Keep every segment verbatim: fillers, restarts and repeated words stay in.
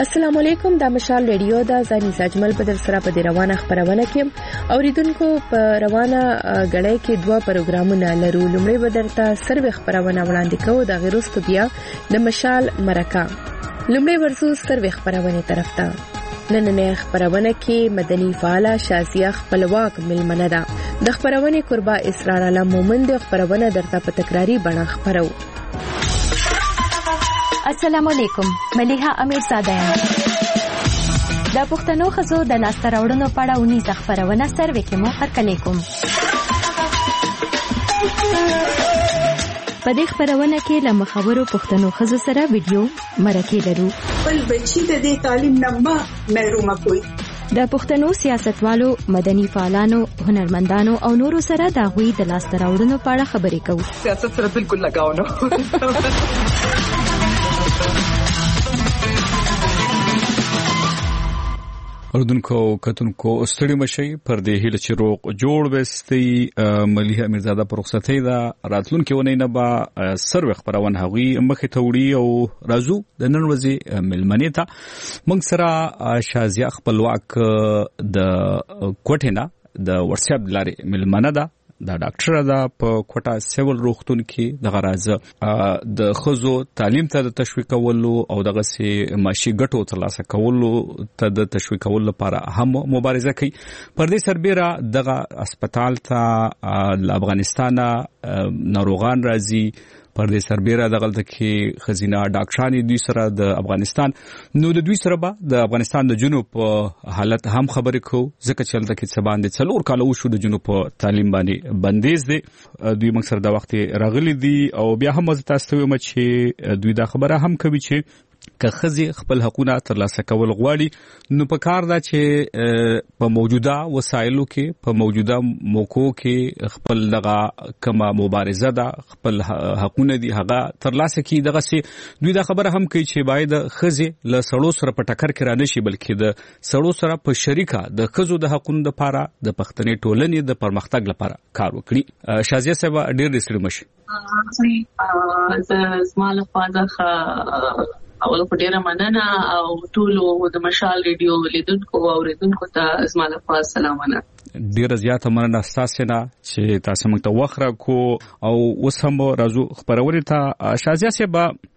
السلام علیکم، د مشال ریډیو دا ځاني ساجمل په در سره په روانه خبرونه کې اوریدونکو په روانه غړې کې دوه پروګرامونه لرو. لومړی به درته سروي خبرونه وړاندې کوو، د غیرستو بیا د مشال مرکه. لومړی ورسو سروي خبرونه طرف ته. نننې خبرونه کې مدني فعال شازیه خپلواک ملمنه ده. د خبرونه قربا اسرار علم مومن د خبرونه درته په تکراری بڼه خبرو. السلام علیکم، ملیحه امیر زاده یم. د پښتنو ښځو د لاسته راوړنو په اړه ونیزه خپرونه سروې کې مو هرکلی کوم. په دې خپرونه کې له مخورو پښتنو ښځو سره ویډیو مرکې لرو. بل بچی د دې تعلیم نه ما محرومه کوي. د پښتنو سیاستوالو، مدني فعالانو، هنرمندانو او نورو سره د هغوی د لاسته راوړنو په اړه خبرې کوو. سیاست سره بالکل لګاو نه. اردوونکو کتونکو ستړي مشي پر دې هیله چې روغ جوړ وستي. ملیحه امیرزاده پر رخصتۍ دا راتلونکي ونی نه با سروي خبرونه هغوی مخې ته وړي او راځو د نن ورځې ملمنې ته. موږ سره شازیه خپلواک د کوټینا د واتس اپ لارې ملمنه ده. دا ډاکټر ده په کوټا سیول روغتون کې د غراز د خزو تعلیم ته د تشویق کولو او دغه سي ماشي ګټو ترلاسه کولو ته د تشویق کولو لپاره هم مبارزه کوي. پر دې سربېره دغه هسپتال ته د افغانستان ناروغان راځي. پر دې سربېره دغلته کې خزینه ډاکټرانی دوی سره د افغانستان نو د دوی سره به د افغانستان د جنوب حالت هم خبرې کو، ځکه چې دلته کې سبان د څلور کال وشو د جنوب تعلیم باندې بندیز دي. دوی موږ سره د وخت راغلي دي او بیا هم زه تاسو ته وایم چې دوی دا خبره هم کوي چې که خزي خپل حقونه ترلاسه کول غواړي نو په کار دا چې په موجوده وسایلو کې په موجوده موکو کې خپل دغه کما مبارزه ده، خپل حقونه دي هغه ترلاسه کی. دغه سي دوی دا خبره هم کوي چې باید خزي له سړو سره په ټکر کې را نشي، بلکې د سړو سره په شریکه د خزو د حقونو لپاره د پښتنې ټولنې د پرمختګ لپاره کار وکړي. شازیه صاحب ډېر ډېر مشي. زه زماله فاده اول په ډیره مننه او ټولو د مشال ریډیو لیدونکو او اوریدونکو ته زماله فاده سلامونه. ډیره زیاته مننه تاسو نه چې تاسو موږ ته وخت راکو او اوس هم راځو خبرونه ته. شازیه صاحب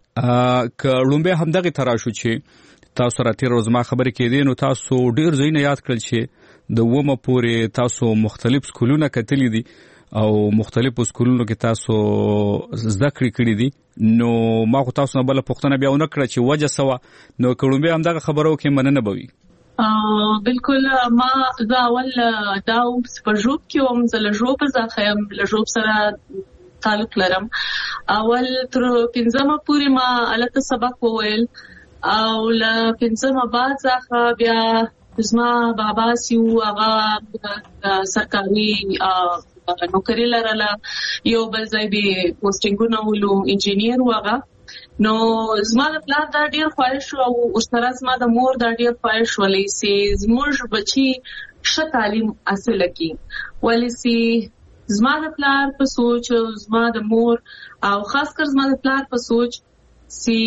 ک لومبه هم دغه تراشو چې تاسو را تیر روز ما خبرې کړې نو تاسو ډیر زینه یاد کړل چې د ومه پورې تاسو مختلف سکولونه کتلې دي او مختلفو سکولونو کې تاسو زده کړې کړې دي. نو ما خو تاسو نه بل پوښتنه بیا ونه کړه چې وجه سوا نو کومبه هم دغه خبرو کې مننه بوي. ا بالکل ما دا اول دا په جوب کې هم زله جوب ځخم له جوب سره تعلق لرم. اول تر پنځمه پورې ما الته سبق وویل او له پنځمه بعد ځخه بیا زما بابا سیو هغه سرکاري نوکری لرله، یو بل ځای به پوسټینګونه ولو انجینیر وغه. نو زما د پلان دا ډیر خواهش او اوسره زما د مور دا ډیر خواهش ولې سي زموږ بچي ښه تعلیم حاصل کړي، ولې سي زما د پلان په سوچ زما د مور او خاص کر زما د پلان په سوچ سي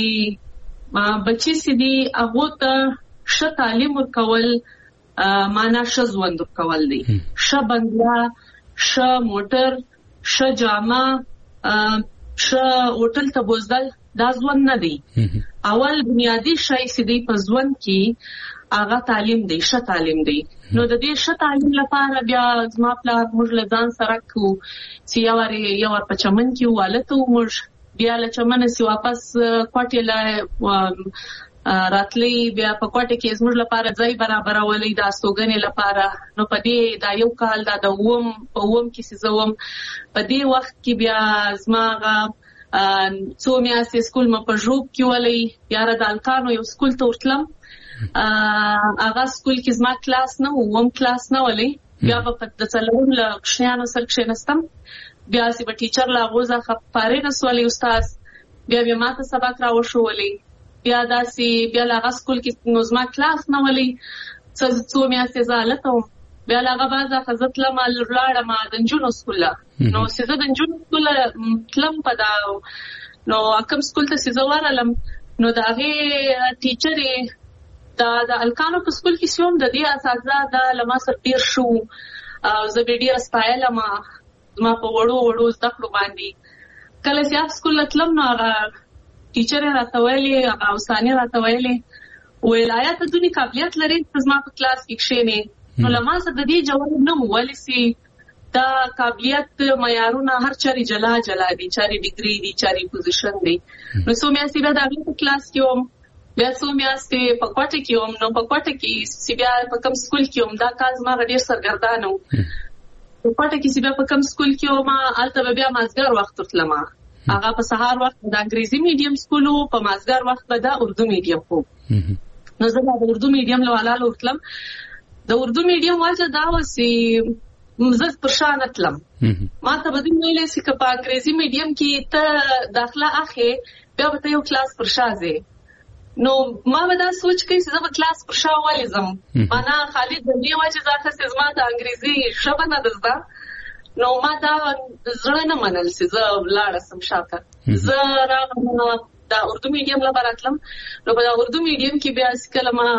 بچي سي دي هغه ته ښه تعلیم ورکول معنا ښه ژوند ورکول دي، ښه بنگلا، ښه موټر، ښه جامه، ښه هوټل ته بوزدل دا ژوند نه دی. اول بنیادی شی چې دی په ژوند کې هغه تعلیم دی، ښه تعلیم دی. نو د دې ښه تعلیم لپاره بیا زما پلار موږ له ځان سره کو چې یو ور یو ور په چمن کې والته موږ بیا له چمن سي واپس کوټه لا راتلی بیا په کوټه کې زموږ لپاره ځای برابرولې د استوګنې لپاره. نو په دې دا یو کال دا د ووم په ووم کې سيزوم په دې وخت کې بیا زماغه څو میاشتې سکول ما په جوب کې ولې بیا را د الکانو یو سکول ته ورتلم. هغه سکول کې زما کلاس نه ووم کلاس نه ولې بیا په د څلورم له کښنیانو سره کښینستم. بیا سي په ټیچر لا غوزه خپاره نسولې استاد بیا بیا ماته سبق را وښولې. بیا داسي بیا لاغه سکول کې نوزما کلاس نه ولې څه څو میاشتې زالته بیا لاغه بازه خزت لمه لاړه ما د جنونو سکول نو سيزه د جنونو سکول تلم په دا نو کوم سکول ته سيزه ورالم نو داغه ټیچر دا د الکانو په سکول کې سوم د دې اساتذه د لما سر پیر شو او زه به ډیر سپایله ما ما په وړو وړو زده کړو باندې کله چې سکول تلم نو هغه ټیچر راته ویلي هغه اوساني راته ویلي ولایت د دونی قابلیت لري چې ما په کلاس کې کښېنې نو لما سره د دې جواب نه مو ولې سي دا قابلیت معیارونه هر چاري جلا جلا دي چاري ډیګري دي چاري پوزیشن دي نو سو مې اسی بیا د کلاس کې وم بیا سو مې اسی په کوټه کې وم نو په کوټه کې سی بیا په کوم سکول کې وم دا کاز ما ډیر سرګردانه و په کوټه کې سی بیا په کوم سکول کې وم البته بیا مازګر وخت تلم هغه په سهار وخت د انګریزي میډیم سکول او په مازګر وخت به د اردو میډیم وو نو زه د اردو میډیم لواله ورتلم د اردو میډیم واجه دا وسی مزه پر شان اتلم ما ته بدین ویلې چې په انګریزي میډیم کې ته داخله اخې بیا به یو کلاس پر شازه نو ما به دا سوچ کوي چې زه به کلاس پر شا ولزم معنا خالد د دې وجه ځکه چې زما د انګریزي شبه نه دزده نو ما دا زړه نه منل چې زه لاړ سم شاته زه راغلم دا اردو میډیم لپاره اتلم نو په اردو میډیم کې بیا کله ما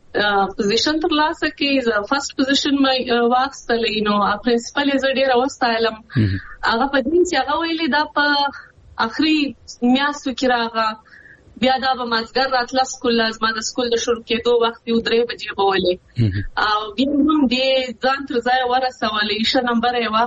پوزیشن تر لاسه کې ز فرست پوزیشن مې واخستلې نو پرنسپل یې زه ډېر واستایم هغه په دې چې هغه ویلي دا په اخري میاشتو کې راغله بیا دا به مازګر راتله سکول لازمه د سکول د شروع کېدو وخت یو درې بجې به ولې او بیا هم دې ځان تر ځای ورسولې ښه نمبر یې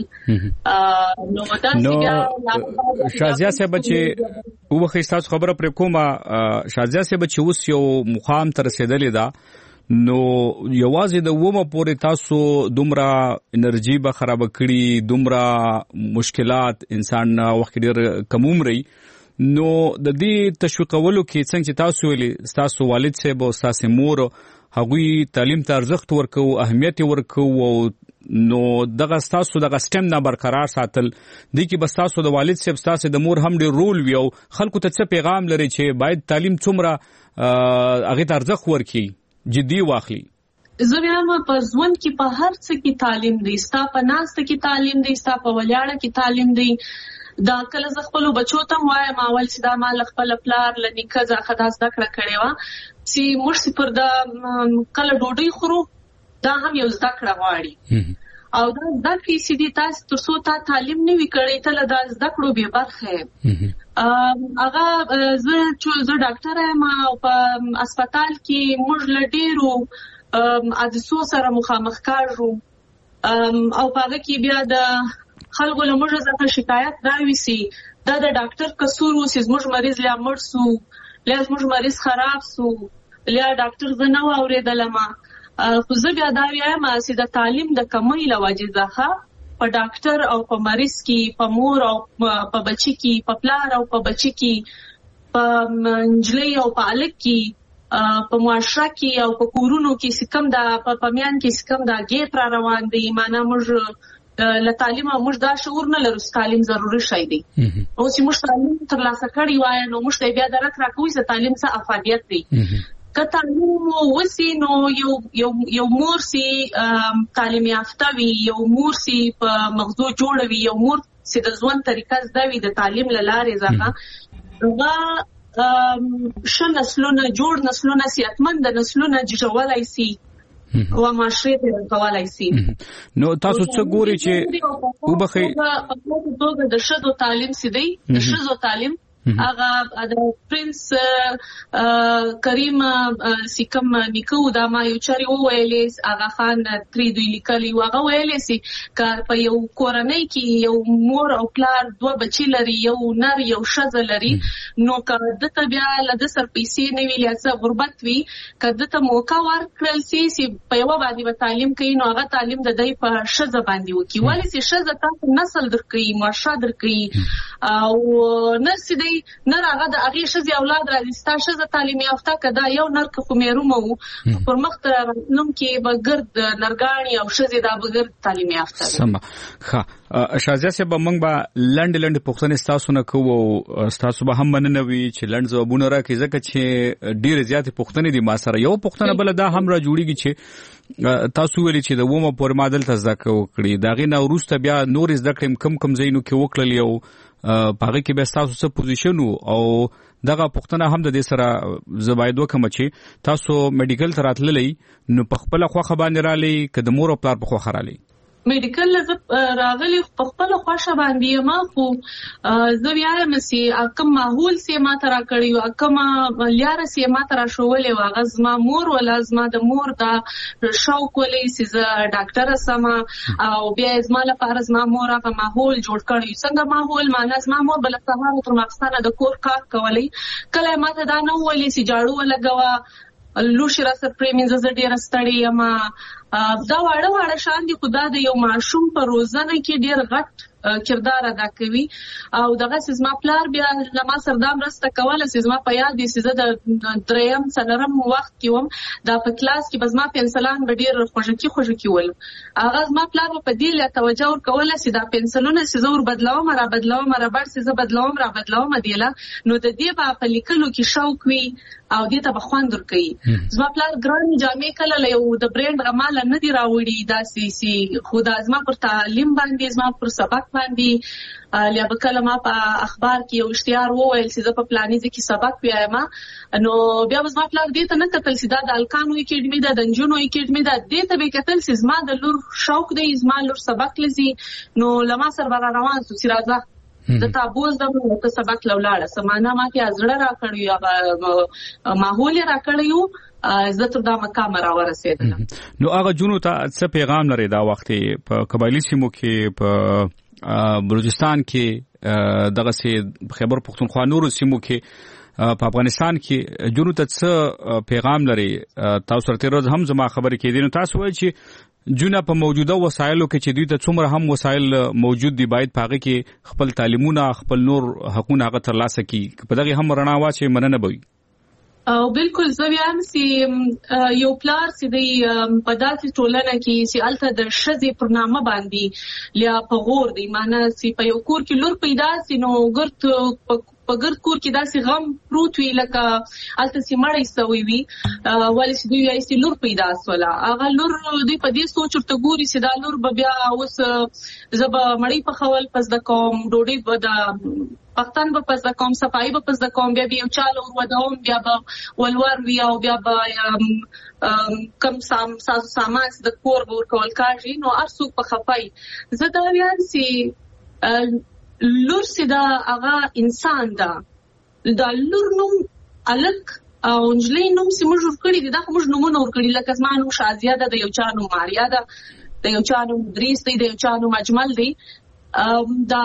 واخیستل نو داسې بیا شازیه صاحب چې وبخښئ ستاسو خبره پرې کومه شازیه صاحب چې اوس یو مقام ته رسېدلې ده نو یوازې د ومه پورې تاسو دومره انرژي به خراب کړي دومره مشکلات انسان وخت ډېر کم عمري نو د دې تشویقولو کې څنګه چې تاسو ویلي تاسو والد صاحب او تاسو مور هغوی تعلیم ته ارزښت ورکو اهمیت ورکو او نو دغه تاسو دغه سټم نه برقرار ساتل د کی بس تاسو د والد صاحب تاسو د مور هم ډېر رول ویو خلکو ته څه پیغام لري چې باید تعلیم څومره هغه ته ارزښت ورکړي جدي واخلي زه بیا هم په ژوند کې په هر څه کې تعلیم دی ستا په ناسته کې تعلیم دی ستا په ولاړه کې تعلیم دی دا کله ز خپل بچو ته وایم اول چې دا مال خپل پلار لنیکه ځکه دا زده کړه کړې و چې موږ پر دا کله ډوډۍ خورو دا هم یو زده کړه غواړي او دا د کې سې دي تاسو تر څو تا تعلیم نه وی کړی ته دا زده کړو به برخه هغه زه چې زه ډاکټر یم او په هسپتال کې موږ لډیرو حادثو سره مخامخ کاږو او هغه کې بیا د خلکو له موږ څخه شکایت راوېسي دا د ډاکټر قصور و چې موږ مریض لا مړ سو لا موږ مریض خراب سو لا ډاکټر زنه اوریدل ما خو زه بیا دا وایم چې د تعلیم د کمی له وجې ځخه په ډاکټر او په مریض کې په مور او په بچی کې په پلار او په بچی کې په انجلۍ او په الک کې په معاشره کې او په کورونو کې سکم دا په پمیان کې سکم دا ګیر را روان دي معنا موږ له تعلیم موږ دا شعور نه لرو چې تعلیم ضروري شی دی او چې موږ تعلیم ترلاسه کړی وای نو موږ ته بیا درک راکوي چې تعلیم څه افادیت دی که تعلیم وسی نو یو یو یو مور سي تعلیم یافته وي یو مور سي په مغزو جوړوي یو مور سي د ژوند طریقه زده وي د تعلیم لاره ځکه هغه ش نسلونه جوړ نسلونه صحتمند نسلونه جوړولای سي او معاشره ته کولای شي نو تاسو څه ګوري چې وبخې د شذو تعلیم سي دی د شذو تعلیم هغه د پرنس کریم سیکم نیکو دا ما یو چاري وویلې هغه خان تری دوی لیکلي هغه ویلې سي ک په یو کورنۍ کې یو مور او پلار دوه بچی لري یو نر یو شذ لري نو کله د بیا له سر پیسې نه ویلې څه غربت وی کله ته موقع ورکړل سي چې په یو باندې به تعلیم کوي نو هغه تعلیم د دې په شذ باندې وکي ولی سي شذ تاسو نسل درکې معاشره درکې او نسل دی نر هغه د هغه شذ اولاد راځي ستاسو د تعلیم یافته کدا یو نر کو مېرو مو پر مخ نوم کې بغرد نرګانی او شذ د بغرد تعلیم یافته سم ښه شازیه صاحب موږ به لند لند پوښتنې تاسو نه کوو تاسو به هم مننوي چې لند ځوابونه راکړي ځکه چې ډېر زیات پوښتنې دي ما سره یو پوښتنه بل دا هم را جوړیږي چې تاسو ویلي چې د ومه پر مادل ته زده کړې دا غي نه ورسته بیا نور زده کړم کم کم زینو کې وکړل یو پاره کې به تاسو څه پوزیشن او دغه پښتنه هم د دې سره زبایدو کوم چې تاسو میډیکل تراتللې نو په خپل خو خبر نه رالي کده مور او پلار په خو خرالي میډیکل لزه راغلی په خپل خوښه باندې ما خو زه وایم چې کوم ماحول سي ما ترا کړیو کوم لیار سي ما ترا شوولې واغز ما مور ولا زما د مور دا شوق ولې چې زه ډاکټر سم او بیا زما لپاره زما مور په ماحول جوړ کړی څنګه ماحول معنا زما مور بل سهار تر مخستانه د کور کار کولی کله ما ته دا نه ولې چې جاړو ولګوا لوشي را سره پریمینز ز ډیر ستړي یم دا واړه واړه شان دي خدا د یو معشوم په روزنه کې ډیر غټ کردار ادا کوي او دغه سیزما پلار بیا لما سردام راسته کوله سیزما په یاد دي سیزه د دریم سنرم وخت کې وم دا په کلاس کې بزما پنسلان به ډیر خوشکی خوشکی ول اغه زما پلار په دې له توجه ور کوله سیدا پنسلونه سیزه ور بدلاوم را بدلاوم را بر سیزه بدلاوم را بدلاوم دیله نو د دې په لیکلو کې شوق وي او دې ته بخوند ور کوي زما پلار ګران جامې کله له یو د برند عمل نه دی راوړي دا سي سي خدا زما پر تعلیم باندې زما پر سبق باندې لیا بکله ما په اخبار کې یو اشتهار وویل چې زه په پلانیزه کې سبق وایم نو بیا زما پلان دې ته نه کتل چې دا د الکانو اکیډمي دا د جنونو اکیډمي دا دې ته به کتل چې زما د لور شوق دی زما لور سبق لزي نو لما سر بار روان سو چې راځه د تابوز د موږ سبق لولاړه سمانه ما کې ازړه را کړیو یا ماحول را کړیو زه تر دا مقام را ورسېدم نو هغه جنو ته څه پیغام لري دا وخت په قبایلی سیمو کې په بلوچستان کې دغه سي خیبر پختونخوا نور سیمو کې په افغانستان کې جنو ته څه پیغام لري تاسو سره روز هم زما خبرې کې دي نو تاسو وایي چې جونه په موجوده وسایلو کې چې دوی ته څومره هم وسایل موجود دي باید پاغه کې خپل تعلیمونه خپل نور حقوقونه هغه ترلاسه کړي په دغه هم رڼا واچي مننه بوي او بالکل زه وایم چې یو پلار چې د پداسې ټولنه کې چې الته د شذې پر نامه باندې لیا په غور دی معنی چې په یو کور کې لور پیدا سي نو ګرت په ګرد کور کې داسې غم پروت وی لکه الته چې مړی سوی وي ولې چې دوی یې لور پیدا سوله هغه لور دوی په دې سوچ ورته ګوري چې دا لور به بیا اوس زب مړی په خول پس د کوم ډوډۍ به د پښتون په پس د کوم صفای په پس د کوم بیا یو چالو ودوم بیا به ولور وی او بیا به کم سام سامان د کور ور کول کاږي نو ارسو په خپای زه دا ویان چې لور سیدا هغه انسان دا دا لور نوم الک او انجلې نوم سیمه جوړ کړی دا کوم نومونه ور کړی لکه زمانو شازیه ده د یو چا نوم ماریا ده د یو چا نوم دریس دی د یو چا نوم اجمل دی دا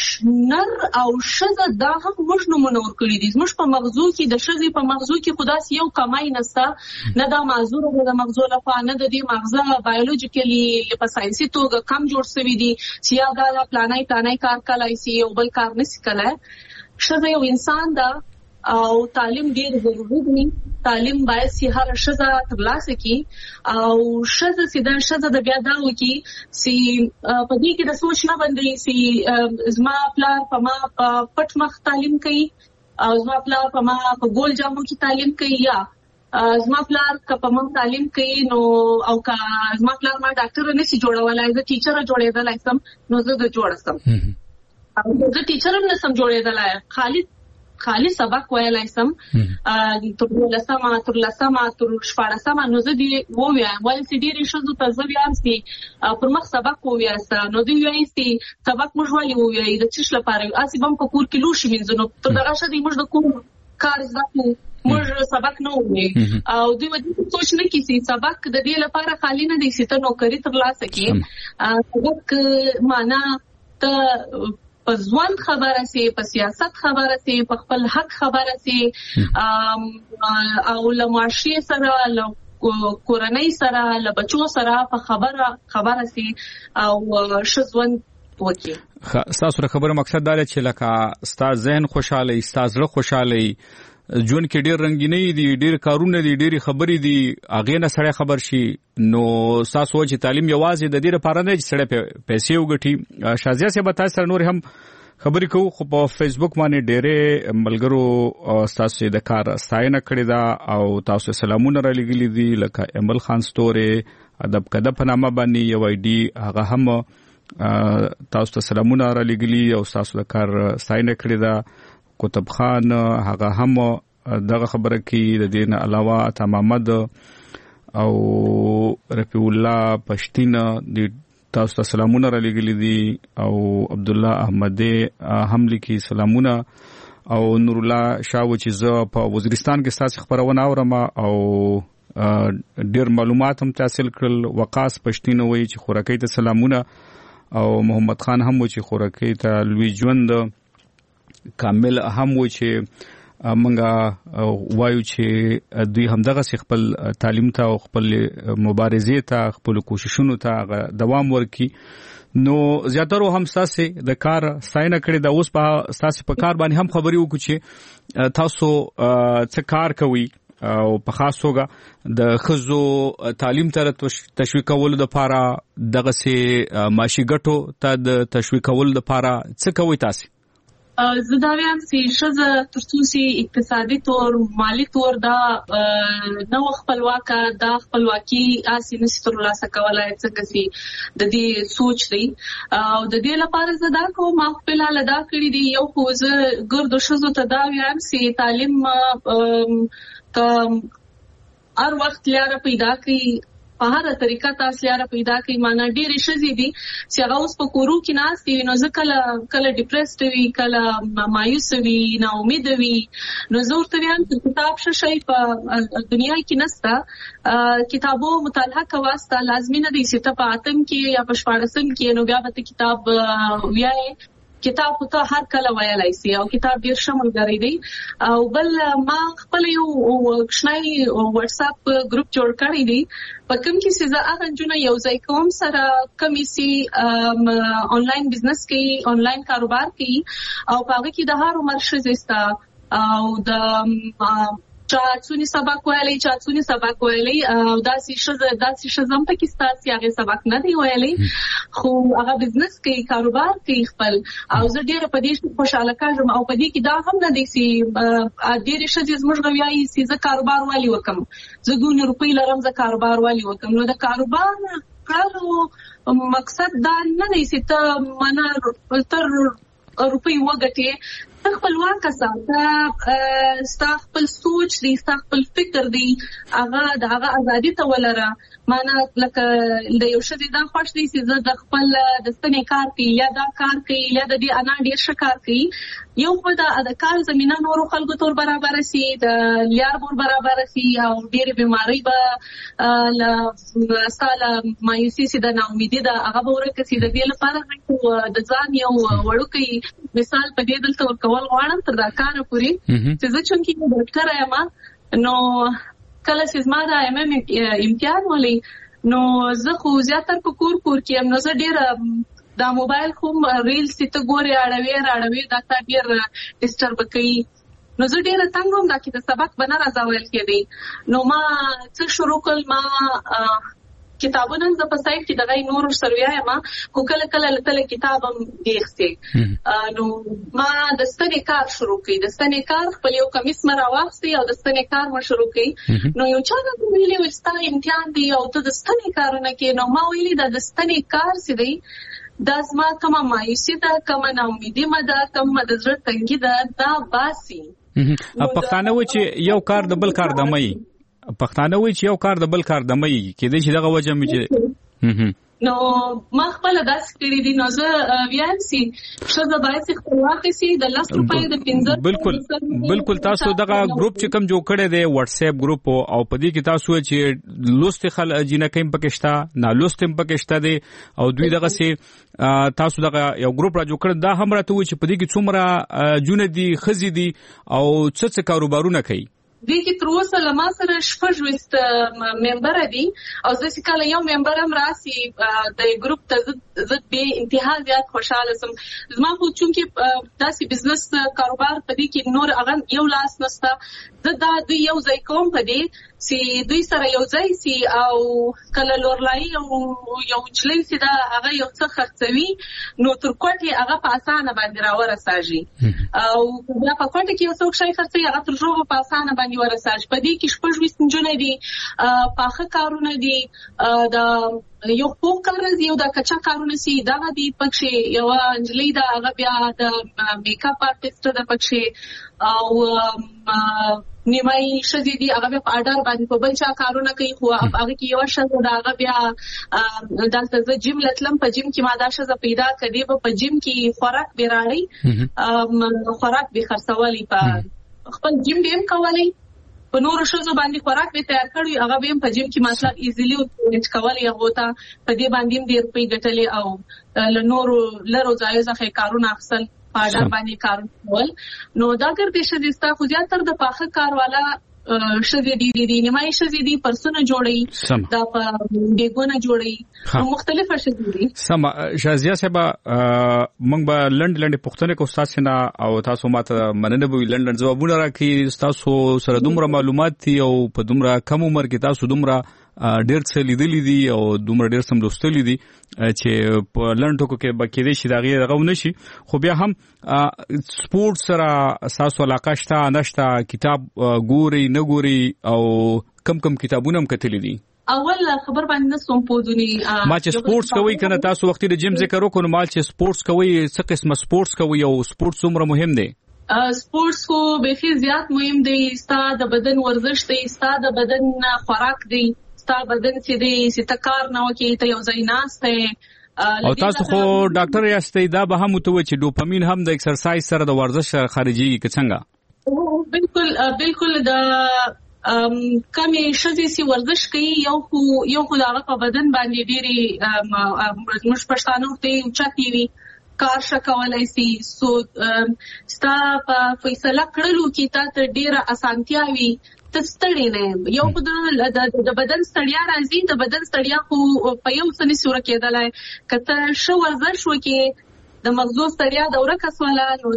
نر او شزه دا هم موږ نومونه ور کړی دي موږ په مغزو کې د شزې په مغزو کې خداس یو کمای نسته نه دا معذور د مغزو لپاره نه د دې مغزه بایولوژیکلی په ساينسي توګه کم جوړ شوی دي چې یا دا پلانای پلانای کار کولای شي او بل کار نشي کولای شزه یو انسان دا او تعلیم ډیر ضروري دی تعلیم باید سي هر شزه ترلاسه کی او شزه سیده شزه د بیا داو کی سي په دې کې د سوچ نه باندې سي زما پلان په ما پټ مخ تعلیم کوي او زما پلان په ما په ګول جامو کې تعلیم کوي یا زما پلان په ما تعلیم کوي نو او کا زما پلان ما ډاکټر نه سي جوړولای زه ټیچر جوړېدل سم نو زه د جوړ سم او زه ټیچر نه سم جوړېدل خالي خالي سبق ویلای سم تر لسمه تر لسمه تر شپږمه نو زه دی ووایم ولې چې ډېر شوزو ته زه وایم چې پر مخ سبق وویاست نو دی وایي چې سبق موږ ولې وویای د چش لپاره اسی بم په کور کې لوشي منځنو تر دغه شدي موږ د کوم کار زده موږ سبق نه وویل او دوی مې سوچ نه کیسي سبق د دې لپاره خالی نه دي چې ته نوکری ترلاسه کړې سبق معنا ته په ځوان خبره سي په سیاست خبره سي په خپل حق خبره سي او لماشي سره له کورنۍ سره له بچو سره په خبره خبره سي او شزون وکي تاسو خبره مقصد دا چې لکه ستاسو ذهن خوشاله ستاسو زړه خوشاله جون کې ډېر رنگینې دي ډېر کارونه دي ډېر خبرې دي اغه نه سړی خبر شي نو تاسو چې تعلیم یوازې د دې لپاره نه چې سړی پیسې وګټي شازیه سه بتا سره نور هم خبرې کوو خو په فیسبوک باندې ډېر ملګرو تاسو د کار ستاینه کړې ده او تاسو سلامونه را لګلې دي لکه امل خان ستوره ادب کده په نامه باندې یو آی ډي هغه هم تاسو ته سلامونه را لګلی او تاسو د کار ستاینه کړې ده. کتب خان هغه هم دغه خبره کې د دین علاوه عطا محمد او رفیع الله پښتین د تاسو ته سلامونه را لګلی دي او عبد الله احمدی هم لیکي سلامونه او نور الله شاو چې زه په وزیرستان کې تاسو خبرونه اورم او ډیر معلومات هم حاصل کړل. وقاص پښتین وایي چې خوراکۍ ته سلامونه او محمد خان هم وایي چې خوراکۍ ته لوی ژوند. کامل هم وایي چې منګه وایو چې دوی هم دغه خپل تعلیم ته او خپل مبارزې ته خپل کوششونو ته دوام ورکړي. نو زیاتره هم تاسو د کار ستاینه کړې د اوس په تاسو په کار باندې هم خبري وکړو چې تاسو څه کار کوي او په خاص توګه د خزو تعلیم ته تشویق کول د لپاره دغه سي ماشي ګټو ته د تشویق کول د لپاره څه کوي تاسو؟ زداویان سي شزه ترڅوسي اقتصادي تور مالی تور دا نو خپلواکه دا خپلواکي اسي نستر الله سکولای څنګه سي د دې سوچ دی او د دې لپاره زدا کوم خپل لدا کړی دی یو خوځ ګردو شزو تداویان سي تعلیم ک هر وخت لاره پیدا کوي په هر طریقه تاسو لاره پیدا کوي معنا ډېر شزي دي چې هغه اوس په کورو کې ناس دي نو ځکه کله ډیپریسډ وي کله مایوس وي نا امید وي نو زه ورته وایم چې کتاب شي په دنیا کې نستا کتابو مطالعه کواسته لازمي نه دي چې ته په اتم کې یا په شپاړسم کې نو بیا به کتاب ویای. کتاب ته هر کله ویلای سي او کتاب ډیر شمول غړي دی او بل ما خپل یو شنای واتس اپ ګروپ جوړ کړی دی په کوم کې چې زه هغه جن یو ځای کوم سره کمی سي آنلاین بزنس کوي آنلاین کاروبار کوي او هغه کې د هر عمر شزستا او د چاڅونی سبق ویلي چاڅونی سبق ویلي او داسې شزه داسې شزم پاکستان سي هغه سبق نه دی ویلي خو هغه بزنس کوي کاروبار کوي خپل او زه ډیره په دې خوشاله کاږم او په دې کې دا هم نه دی سي ډیره شزه زموږ غویاي سي زه کاروبار والی وکم زه ګونې روپۍ لرم زه کاروبار والی وکم نو د کاروبار کارو مقصد دا نه دی چې ته معنا تر روپۍ وګټې خپلواک ساته ستا خپل سوچ دی ستا خپل فکر دی هغه د هغه ازادي ته ولره معنا لکه د یو شدي دا خوښ دی چې زه د خپل د ستنې کار کوي یا دا کار کوي یا د دې انا ډیر ښه کار کوي یو په د کار زمينه نورو خلکو تور برابر شي د لیار بور برابر شي او ډېر بیماری به ساله مایوسي سي د ناامیدي د هغه ورکه سي د دې لپاره د ځان یو وړوکی مثال په دې دلته ورکول غواړم تر دا کار پورې چې زه چونکی ډاکټر یم نو کله چې ما دا ایم ام امتحان ولې نو زه خو زیاتره په کور کور کې هم نو زه ډېر دا موبایل کوم ریلز ته ګوري اړوي راړوي دا تا ډېر ډیسټرب کوي نو زه ډېر تنګ وم دا چې د سبق بنا راځول کېدی نو ما څه شروع کړ ما کتابونه ز په سایت کې دغه نور سرویا ما کو کله کله لته کتاب هم دیخسي نو ما د ستنې کار شروع کړ د ستنې کار خپل یو کمیس مرا واخسي او د ستنې کار ما شروع کړ نو یو چا د ویلي وستا امتحان دی او ته د ستنې کارونه کې نو ما ویلي د ستنې کار سي دی دا زما کومه مایوسي ده کومه ناامیدي مده کومه د زړه تنګي ده دا باسي پښتانه و چې یو کار د بل کار دمي پښتانه و چې یو کار د بل کار دمي کېدې چې دغه وجه مې چې نو ما خپل داس کړی دي نو زه ویان سي شزه باید خپلواک سي د لاس روپۍ د پنځه بالکل بالکل تاسو دغه ګروپ چې کوم جوړ کړی دی واتس اپ ګروپ او په دې کې تاسو چې لوست خل جنکې پکشتا نه لوست پکشتا دي او دوی دغه سي تاسو دغه یو ګروپ را جوړ کړ دا هم راته و چې په دې کې څومره جون دي خزي دي او څه څه کاروبارونه کوي دې کې تر اوسه لما سره شپږ وست ممبر دي او زه چې کله یو ممبر هم راسي د ګروپ ته زه به انتها زیات خوشاله سم زما په چونکه داسې بزنس کاروبار په دې کې نور هغه یو لاس نسته زه دا د یو ځای کوم په دې چې دوی سره یو ځای سي او کله لورلای او یو چلې چې دا هغه یو څه خرڅوي نو تر کوټه هغه په اسانه باندې راورساږي او بیا په کوټه کې یو څوک شي خرڅي هغه تر ژوند په اسانه باندې ورساږي په دې کې شپږ وست جنې دي پاخه کارونه دي د یو خو کار یو د کچا کارونه سي دا د پکې یو انجلی دا هغه بیا د میک اپ آرټیست د پکې او نیمای شذې دي هغه په آرډر باندې په بل چا کارونه کوي خو هغه کې یو شذ دا هغه بیا دلته جیم لتلم په جیم کې ما دا شذ پیدا کړې په جیم کې خوراک بیراړي خوراک به خرڅولي په خپل جیم دیم کولای په نور شذو باندې خوراک به تیار کړی هغه به په جیم کې مطلب ایزیلی او کولای هغه ته په دې باندې ډیر پی ګټلې او ل نور لرو ځایزه کارونه اخصل پاډر باندې کار کول نو دا ګرځي چې ستا خو زیاتره د پاخه کار والا شذې دي دي نیمای شذې دي پرسونه جوړي دا په دیګونه جوړي مختلفه شذې دي سم شازیا صاحب موږ به لند لند پښتنه کو استاد سینا او تاسو ماته مننه به لندن جوابونه راکړي تاسو سره دومره معلومات دي او په دومره کم عمر کې تاسو دومره ډېر څه لیدلې دي او دومره ډېر سم لوستلې دي چې په لندن کې بکیدې شي دا غیر غو نشي خو بیا هم سپورت سره اساسو علاقه شته نشته کتاب ګوري نه ګوري او کم کم کتابونه هم کتلې دي اول خبر باندې سوم پودونی ما چې سپورتس کوي کنه تاسو وخت د جیم ذکر وکړو مال چې سپورتس کوي څه قسمه سپورتس کوي او سپورتس عمره مهم دی سپورتس خو به زیات مهم دی ستاسو د بدن ورزش دی ستاسو د بدن خوراک دی ستاسو بدن چې دی ستکار نه وکي ته یو ځای ناشته او تاسو خو ډاکټر یاستئ دا به هم تو چې ډوپامین هم د ایکسرسایز سره د ورزش خارجي کې څنګه بالکل بالکل د کمی شذې سي ورزش کوي یو خو یو خو دغه په بدن باندې ډېری مش پښتانه ته چاتی وي کار شکولای سي سو ستا په فیصله کړلو کې تا ته ډېره اسانتیا وي تستړی نه یو خو د بدن ستړیا راځي د بدن ستړیا خو په یو څه نه سور کېدلای کته شو ورزش وکي د مغزو ستړیا دوره کسواله نو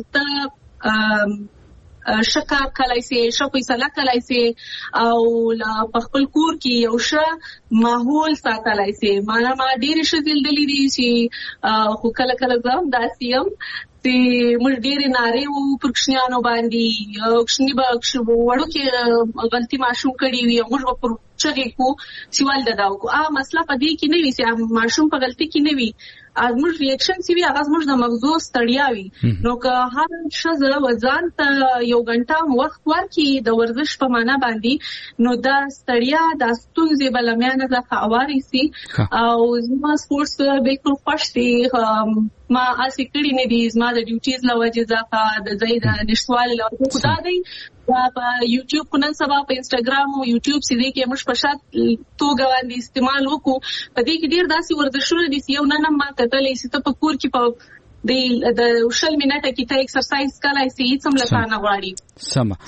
ته شکا کلای سي شو فیصله کلای سي او په خپل کور کې یو ښه ماحول ساتلای سي معنا ما ډېر شذل دلی دي چې خو کله کله زم داسیم چې موږ ډېر ناری وو پرښنیانو باندې یو کښنی به وړو کې غلطي ماشوم کړی وي موږ په چغې کو سیوال دداو کو ا مسله پدې کې نه وي چې ماشوم په غلطي کې نه وي ازموږ ریاکشن سی وی هغه زموږ د مغزو ستړیا وي نو که هر شزه وزن ته یو غنټه وخت ورکړي د ورزش په معنا باندې نو دا ستړیا د ستونزې بلمیانه د اواري سي او زما سپورتس بالکل خوشتي ما اسی کړي نه دي زما د ډیوټیز لوجه ځکه د زید نشوال له خدا دی په یوټیوب کو نن سبا په انستګرام او یوټیوب سي دي کې موږ په شات توګه باندې استعمال وکړو په دې کې ډیر داسې ورزشونه دي چې یو نن ما کتلې چې ته په کور کې په د د شل منټه کې ته ایکسرسایز کولای شي سم لکانه غواړي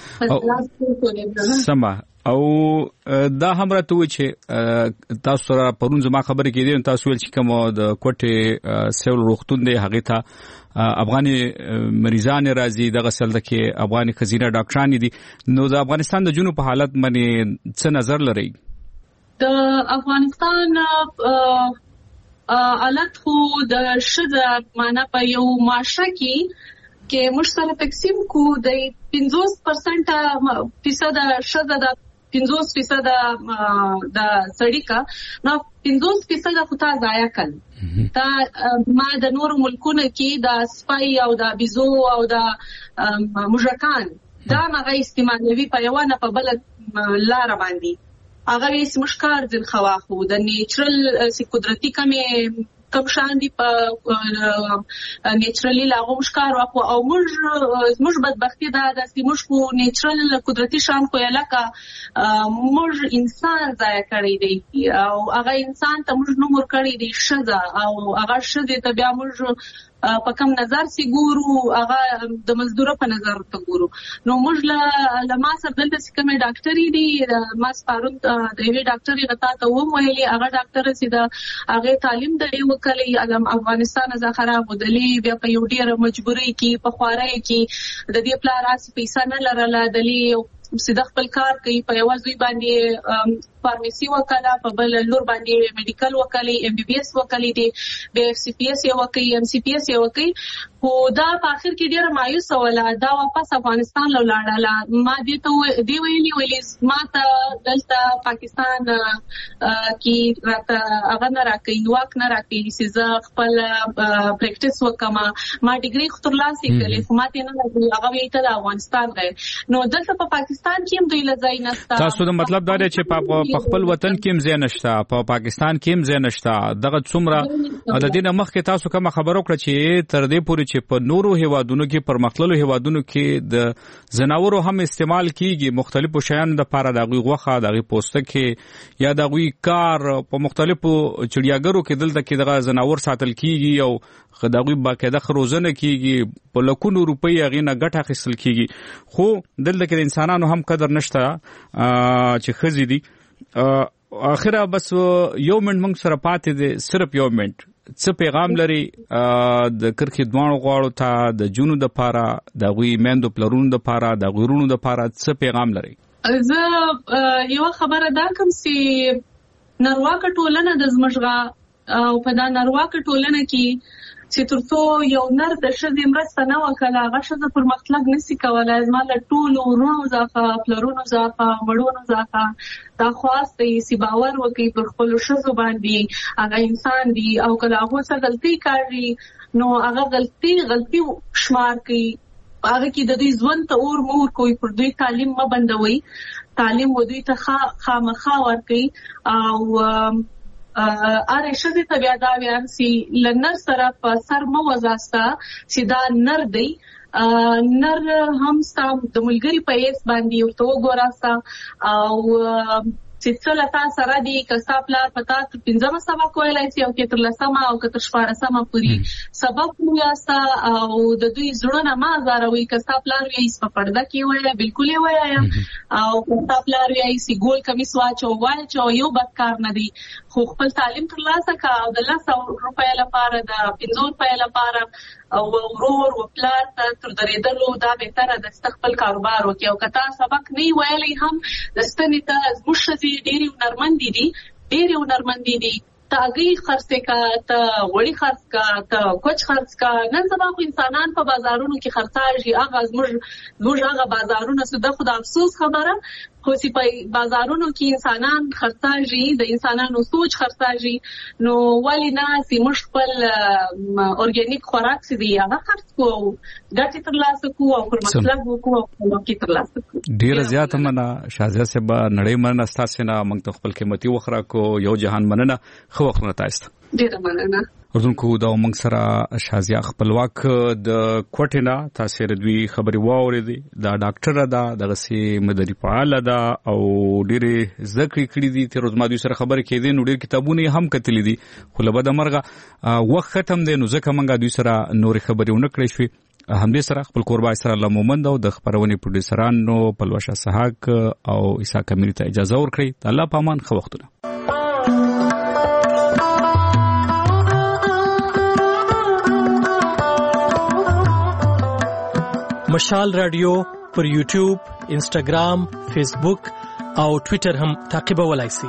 سم سم او دا هم راته چې تاسو سره پرون زما خبرې کېدې تاسو ول چې کوم د کوټه سیول روختون دی هغه ته افغاني مریضان راځي دغه سلده کې افغاني خزینه ډاکټران دي نو د افغانستان د جنوب په حالت باندې څه نظر لري د افغانستان حالت خو د شذ معنا په یو معاشره کې کې موږ سره تقسیم کو د پنځوس پرسنټ فیصد شذ د پنځوس فیصد د سړی کا نو پنځوس فیصد خو تا ضایع کړ تا ما د نور ملکونو کې د سپای او د بيزو او د مجرکان دا مغه استعمالوي په یو نه په بل لار باندې هغه یې مشکار ځل خواخو د نیچرل سي قدرتي کمه کم شان دي په نیچرلی لاغو مشکار واکو او موږ موږ بدبختی دا د موږ کو نیچرل قدرتي شان کو علاقه موږ انسان ځای کړی دی او هغه انسان ته موږ نومور کړی دی شذا او هغه شذ ته بیا موږ په کوم نظر سي ګورو هغه د مزدور په نظر ته ګورو نو موږ له لما سره دلته کومه ډاکټري دي ما سپارون د یوه ډاکټري غتا ته و ویلي هغه ډاکټر سي دا هغه تعلیم د یو کلی اعظم افغانستان زخره مدلي بیا په یو ډیر مجبوري کې په خوارای کې د دې پلا راس پیسې نه لرله دلی سیده خپل کار کوي په یوازې باندې فارمیسي وکاله په بل لور باندې میډیکل وکالي ام بي بي اس وکالي دي بي اف سي پی اس یو وکي ام سي پی اس یو وکي خو دا په اخر کې ډیر مایوس ولا دا واپس افغانستان له لاړه ما دې ته دی ویلي ویلې ما ته دلته پاکستان کې راته هغه نه راکې واک نه راکې چې خپل پریکټیس وکما ما ډیګري خطر لاسي کړې خو ما ته نه هغه وی ته افغانستان غي نو دلته په پاکستان کې هم دوی لځای نشته تاسو د مطلب دا دی چې په خپل وطن کې هم ځای نشته په پاکستان کې هم ځای نشته دغه څومره د دې نه مخکې تاسو کوم خبرو کړ چې تر دې پورې چې په نورو هیوادونو کې پرمختللو هیوادونو کې د زناورو هم استعمال کیږي مختلفو شیانو د لپاره د غوي غوخه د غوي پوستکي یا د غوي کار په مختلفو چړیاګرو کې دلته کې دغه زناور ساتل کیږي او خداوی باقاعده خروزنه کیږي په لکونو روپۍ غینه ګټه اخیستل کیږي خو دلته کې انسانانو هم قدر نشته چې خزي دي اخره بس یو منټ موږ سره پاتې دي صرف یو منټ څه پیغام لري د کرخي دوانو غواړو ته د جنونو د پاره د غوي مندو پلرونو د پاره د غورونو د پاره څه پیغام لري زه یو خبره دا کوم چې نارواکه ټولنه د زمشغه او په دا نارواکه ټولنه کې چې ترڅو یو نر د شذې مرسته نه وکړه هغه شذ پر مطلق نسی کولای زما له ټولو ورونو ځافه پلرونو ځافه مړونو ځافه دا خواسته یې باور وکړي پر خپل شذ باندې هغه انسان دی او کله هغه څه غلطي کوي نو هغه غلطي غلطي شمار کوي هغه کې د دې ځوان ته اور مور کوي پر دوی تعلیم ما بندوي تعلیم و دوی ته خامخا ورکوي او اره شذې ته بیا دا ویان سي لنر سره په سر مو وزاستا چې دا نر دی نر هم سم د ملګری په ایس باندې یو تو ګوراستا او چې څله تاسو سره دی کستا پلار پتا تر پنځمه سبق ویلای سي او کې تر لسمه او کې تر شپږمه پوری سبق ویاستا او د دوی زړه ما زاروي کستا پلار وی اس په پرده کې وایي بالکل یې وایي او کستا پلار وی سي ګول کمیس واچو واچو یو بدکار نه دی خو خپل تعلیم تر لاسه کا او د لاسه روپیا لپاره د پنځو روپیا لپاره او ورور او پلار تر درېدلو دا به تر د استقبال کاروبار وکي او کتا سبق نه ویلي هم د ستنې ته زموږ ډېری ونرمندې دي ډېری ونرمندې دي تاګي خرڅه کا ته وړي خرڅ کا ته کوچ خرڅ کا نن سبا خو انسانان په بازارونو کې خرڅاږي هغه زموږ زموږ هغه بازارونه څه د خدای افسوس خبره خو چې په بازارونو کې انسانان خرڅاږي د انسانانو سوچ خرڅاږي نو ولی نه چې موږ خپل اورګانیک خوراک سي دی هغه خرڅ کو ګټه تر لاسه کو او پر مطلب وکړو او کې تر لاسه کو ډیر زیات مننه شازیا صاحب نړۍ مننه تاسو نه موږ خپل قیمتي وخره کو یو جهان مننه خو وخت نه تاسو ډیر مننه اردوونکو دا موږ سره شازیا خپلواک د کوټینا تاسو ردوی خبري واورېدي دا ډاکټر ده دغه سي مدري فعال ده او ډېر ذکر کړی دي تر روز ما دوی سره خبرې کېدې نو ډېر کتابونه هم کتلې دي خو له بده مرغه وخت ختم دی نو ځکه موږ دوی سره نورې خبرې ونه کړې شوې همدې سره خپل قربای سره الله مومند او د خبرونې پروډوسرانو پلوشه سحاق او عیسی کمری ته اجازه ورکړي الله پامان خو وختونه مشال رادیو پر یوټیوب، انسټاګرام، فیسبوک او ټوئیټر هم تعقیبولای شئ.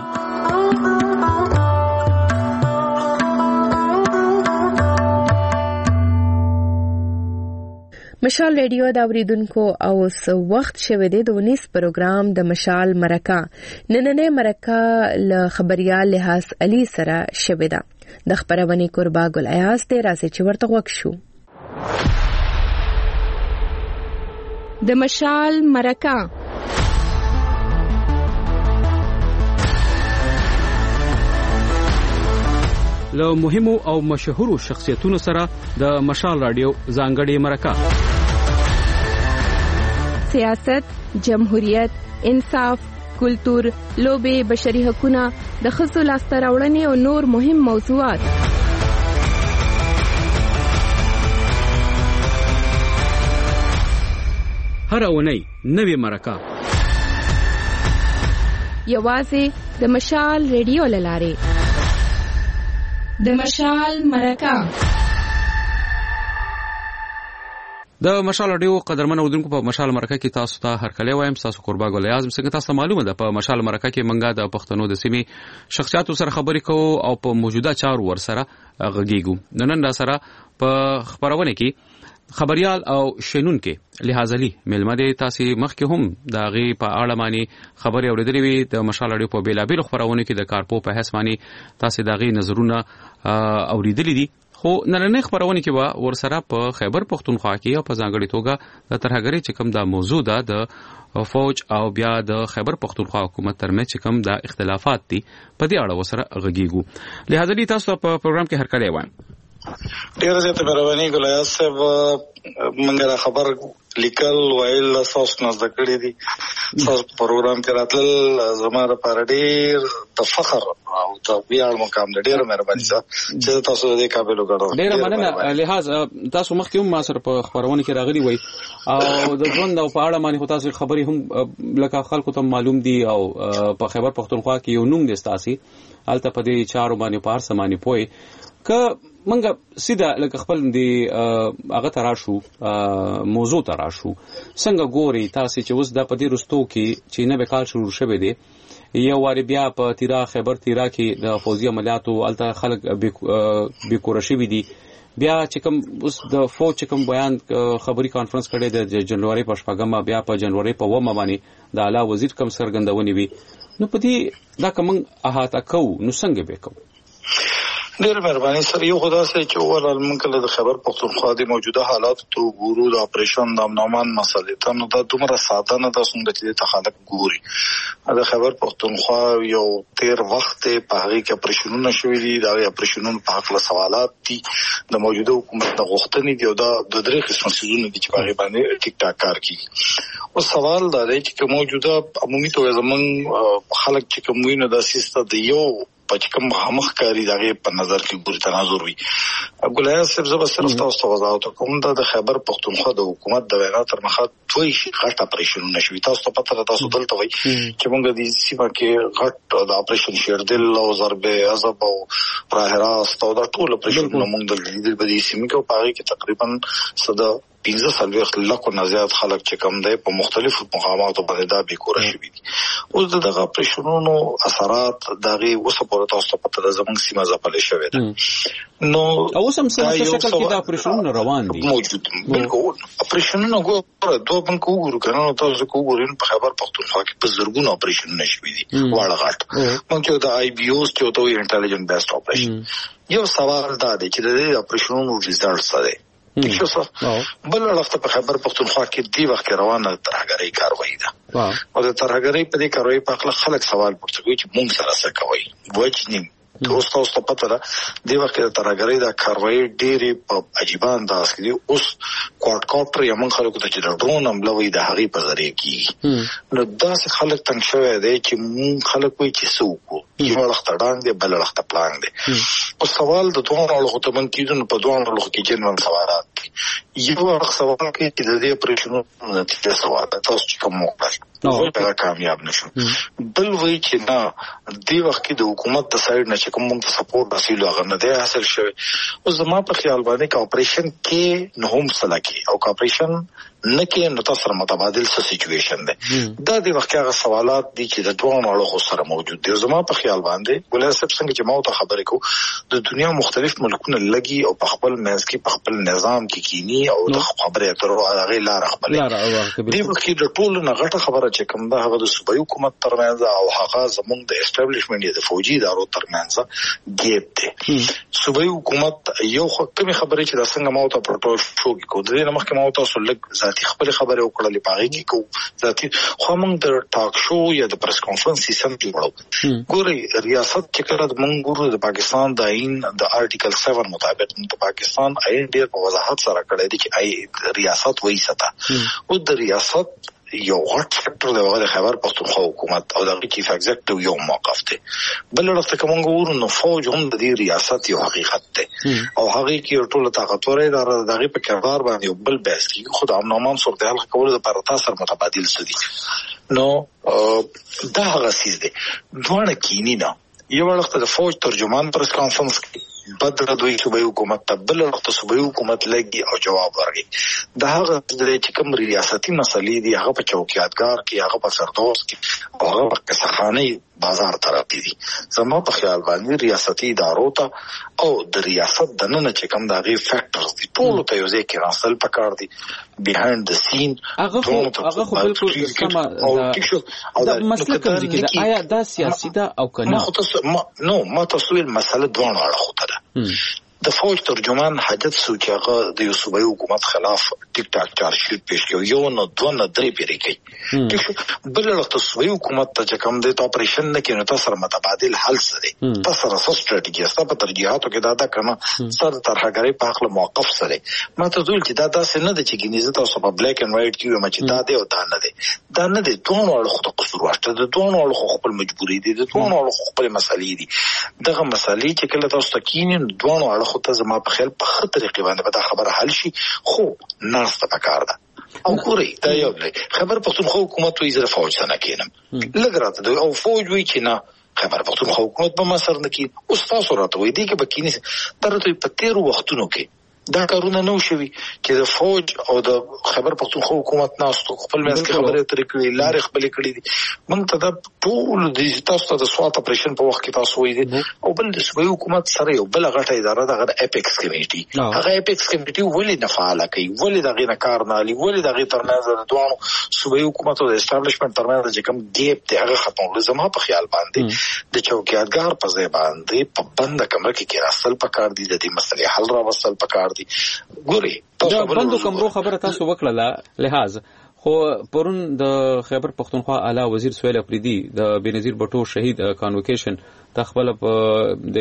مشال ریډیو دا اوریدونکو او س وخت شوه دی د ونیس پروګرام د مشال مرکه نننې مرکه ل خبريال لحاظ علي سره شوه دا د خبرونه قربا ګل ایاز ته راسي چې ورته وک شو د مشال مرکه له مهمو او مشهورو شخصیتونو سره د مشال رادیو ځانګړې مرکه سیاست، جمهوریت، انصاف، کلتور، لوبه، بشري حقوقونه، د ښځو لاسته راوړنې او نور مهم موضوعات هر اونۍ نوې مرکه یوازې د مشال ریډیو لاره د مشال مرکه د مشال رادیو قدرمن اودونکو په مشال مرکه کې تاسو ته هرکلی وایم. تاسو قربا ګل اعظم څنګه تاسو معلومه ده په مشال مرکه کې منګه د پښتنو د سیمې شخصیاتو سره خبرې کوو او په موجوده چارو ور سره غږیږو. نن را سره په خبرونه کې خبريال او شینون کې لحاظلی ملمده تاسو مخکې هم د غي په اړه معنی خبري اوریدلې وي د مشال رادیو په بیلابل خبرونه کې د کارپو په حساب معنی تاسو د غي نظرونه اوریدلې دي. خو نننې خبرونه کې وا ورسره په خیبر پختونخوا کې او په ځانګړي توګه د ترهګری چې کوم د موضوع ده د فوج او بیا د خیبر پختونخوا حکومت ترمنځ چې کوم د اختلافات دي په دې اړه وسره غږیږو. لہذا دې تاسو په پروګرام کې هرکلی وایم. ډیره زیاته مهرباني ګلای صاحب منګه خبر لیکل وایل تاسو نه ذکرې دي تاسو پروګرام کې راتل زموږ لپاره ډیر د فخر او د ویاړ مقام دی. ډیره مهرباني چې تاسو دې قابل وګڼو. ډیره مننه. لحاظ تاسو مخکې هم ما سره په خبرونه کې راغلي وای او د ژوند او په اړه باندې تاسو خبرې هم لکه خلکو ته معلوم دي او په خیبر پختونخوا کې یو نوم دي تاسو الته په دې چارو باندې پار سمانی پوي ک منګه سیده لکه خپل دی هغه تراشو موضوع تراشو څنګه ګوري تاسو چې اوس د پدې رستو کې چې نه به کال شروع شوه دي یو واری بیا په تیرا خیبر تیرا کې د فوزي عملیاتو الته خلک به کورشي وي دي بیا چې کوم اوس د فوج کوم بیان خبري کانفرنس کړي د جنوري په شپږم بیا په جنوري په ومه باندې د اعلی وزیر کوم سرګندونی وي نو پدې دا کوم احاطه کو نو څنګه به کو. ډیر مهرباني سره یو خدا سره چې اول المنکل د خبر پختونخوا د موجوده حالات ته ګورو د اپریشن د امنومان مسلې ته نو دا دومره ساده نه د څنګه چې ته خلک ګوري. د خبر پختونخوا یو تیر وخت په هغه کې اپریشنونه شوې دي دا اپریشنونه په حق له سوالات دي د موجوده حکومت د غوښتنې دی او دا د درې قسم سيزونه دي چې په هغه باندې ټیک ټاک کار کوي. او سوال دا دی چې موجوده عمومي توګه زمون خلک چې کومینه د سیستم د یو پچ کوم مخ کاری دغه په نظر کې ګوري تناظر وي. ګلای صاحب زبر صرف تاسو وضاحت کوم د خیبر پختونخوا د حکومت د وینا تر مخه دوی شي غټ اپریشن نشوي. تاسو ته پته تاسو دلته وي چې موږ د سیمه کې غټ د اپریشن شیردل او ضرب عذاب او راهراست او د ټول اپریشن موږ د دې په دې سیمه کې په هغه کې تقریبا صدا پنځه سلويخت لکو نه زیات خلک چې کم دی په مختلفو مقاماتو باندې دا به کور شي. اوس دغه اپریشنونو اثرات دغه وسه پورته تاسو په تر زمنګ سیمه ځپل شوې ده نو اوس هم څه شکل کې دا اپریشنونه روان دي موجود. بالکل اپریشنونه ګوره دوه بنکو ګورو کنه تاسو کو ګورین په خبر پختونخوا کې په زرګونو اپریشنونه شوې دي واړه غټ مونږ د آی بي اوز چې ته انټيليجنت بیسډ اپریشن. یو سوال دا دی چې د دې اپریشنونو ریزلټس څه دي. ښه څه بل وخت په خبر پختونخوا کې دی وخت روانه ترهګری کاروایی ده او د ترهګری په دې کاروایی په خپل خلک سوال پورته کوي چې موږ سره څه کوي وجنیم اوس تاسو ته پته ده دی وخت د ترهګری د کاروایی ډېری په عجیب انداز کې اوس کوادکاپټر یمن خلکو ته چې ډرون حمله د هغې په ذریعہ کیږي نو داسې خلک تنګ شوی دی چې موږ خلک وایي چې څه وکړو یو وخت ډانګ دی بل وخت پلان دی. او سوال د دوه اړخو ته من کیدون په دوه اړخو کې جنرال سوالات دي. یو اړخ سوال کې چې د دې پریشنو نتیجه سوال تاسو چې کوم وکړل دا کامیاب نشو. بل وایي چې نه دی وخت کې د حکومت د سایډ نه چې کوم موږ سپورټ حاصل هغه نه دی حاصل شوی. او زما په خیال باندې کا اپریشن کې نه هم سلکی او کا اپریشن نه کې نو تاسو متبادل څه سچويشن ده دا د وخت هغه سوالات دي چې د دوه اړخو سره موجود دي. زما په خیال باندې ګولای صاحب څنګه چې ما ته خبرې کو د دنیا مختلف ملکونه لګي او په خپل منځ کې په خپل نظام کې کینی او د خبرې اترو هغه لار خپلې دی وکړي د ټول نه غټه خبره چې کوم ده هغه د صوبایي حکومت ترمنځ او هغه زموږ د اسټابلیشمنت د فوجي ادارو ترمنځ ګیپ دی. صوبایي حکومت یو کومه خبرې چې د څنګه ما ته پروتوکول شو کې کو د نه مخکې ما ته سولګ ذاتي خپل خبره وکړلې پاره کې کو ذاتي خو موږ د ټاک شو یا د پریس کانفرنس سیستم جوړو ګوري ریاست چې کړه د موږ ګورو د پاکستان د آئین د آرټیکل سیون مطابق د پاکستان آئین ډېر په وضاحت سره کړی دی چې آی ریاست وایي ستا او د ریاست یو غټ فیکټر دی هغه خبر پختونخوا حکومت او د چیف ایگزیکټیو یو موقف دی. بل وخت کوم ګورو نو فوج هم د دې ریاست یو حقیقت دی او هغه کې ټول طاقتور اداره دغه په کردار باندې بل بحث کې خود امنومان صورتحال کول لپاره تاسو متبادل سدي نو دا هغه سیس دی دوه کینی نه. یو وخت د فوج ترجمان پرس کانفرنس کې بدر دوی صوبایي حکومت ته بل وخت صوبایي حکومت لګي او جواب ورکړي. دا هغه چې کوم ریاستي مسلې دي هغه په چوکیاتګار کې، هغه په سردوس کې او هغه په قصخانه بازار طرف دي. زما په خیال باندې ریاستي ادارو ته او د ریاست د نن چې کوم دا غي فیکټرز دي ټول ته یو ځای کې راسل پکار دي بیهایند د سین. هغه هغه خو بالکل سم او دا مسله کوم چې آیا دا سیاسي ده او کنه؟ نو ما تاسو ویل مسله دوه اړخ ته ده. د فوج ترجمان حاجت سوچ هغه د صوبایي حکومت خلاف ټیک ټاک چارج شیټ پیش کړ، یو نه دوه نه درې پیری کوي. بل وخت صوبایي حکومت ته چې کوم د اپریشن نه کینو تاسو سره متبادل حل سره تاسو سره څه سټریټیجی ستا په ترجیحاتو کې دا دا کنه سر طرحګری په خپل موقف سره. ما ته ځول چې دا داسې نه د چې ګنیزه تاسو په بلیک اینڈ وایټ کې ما چې دا دی او دا نه دی، دا نه دی. دوه اړخ ته قصور واټه، د دوه اړخ خپل مجبوری دي، د دوه اړخ خپل مسالې دي. دغه مسالې چې کله تاسو تکینین دوه اړخ خو ته زما په خیال په خطر کې باندې به دا خبره حل شي، خو ناس ته پکار ده. او ګوري دا یو خبر پښتونخوا حکومت وی زره فوج نه کینم لګ راته او فوج وی چې نه خبر پښتونخوا حکومت په مسر نه کی او تاسو راته وی دی کې بکینی درته په تیر وختونو کې دا کارونه نو شوي چې د فوج او د خبر پښتونخوا حکومت ناستو خپل منځ کې خبرې ترې کړې، لارې خپلې کړې دي. موږ ته دا ټول د تاسو ته د سوات اپریشن په وخت کې تاسو وی دي او بل د صوبایي حکومت سره یو بل غټه اداره د اپیکس کمیټي. هغه اپیکس کمیټي ولې نه فعال کوي، ولې دغه نه کار نه لري، ولې دغه ترمنځ د دوه صوبایي حکومت او د اسټابلیشمنت ترمنځ چې کوم ګیپ دی هغه ختمول. زما په خیال باندې د چوکیاتګار په ځای باندې په بند کمره کې کې راستل پکار دي، د دې مسلې حل را وصل پکار دي. ګوري دا بندو کمرو خبره تاسو وکړه لحاظ خو پرون د خیبر پختونخوا اعلی وزیر سهیل افریدي د بنظیر بټو شهید کانوکیشن تخبل د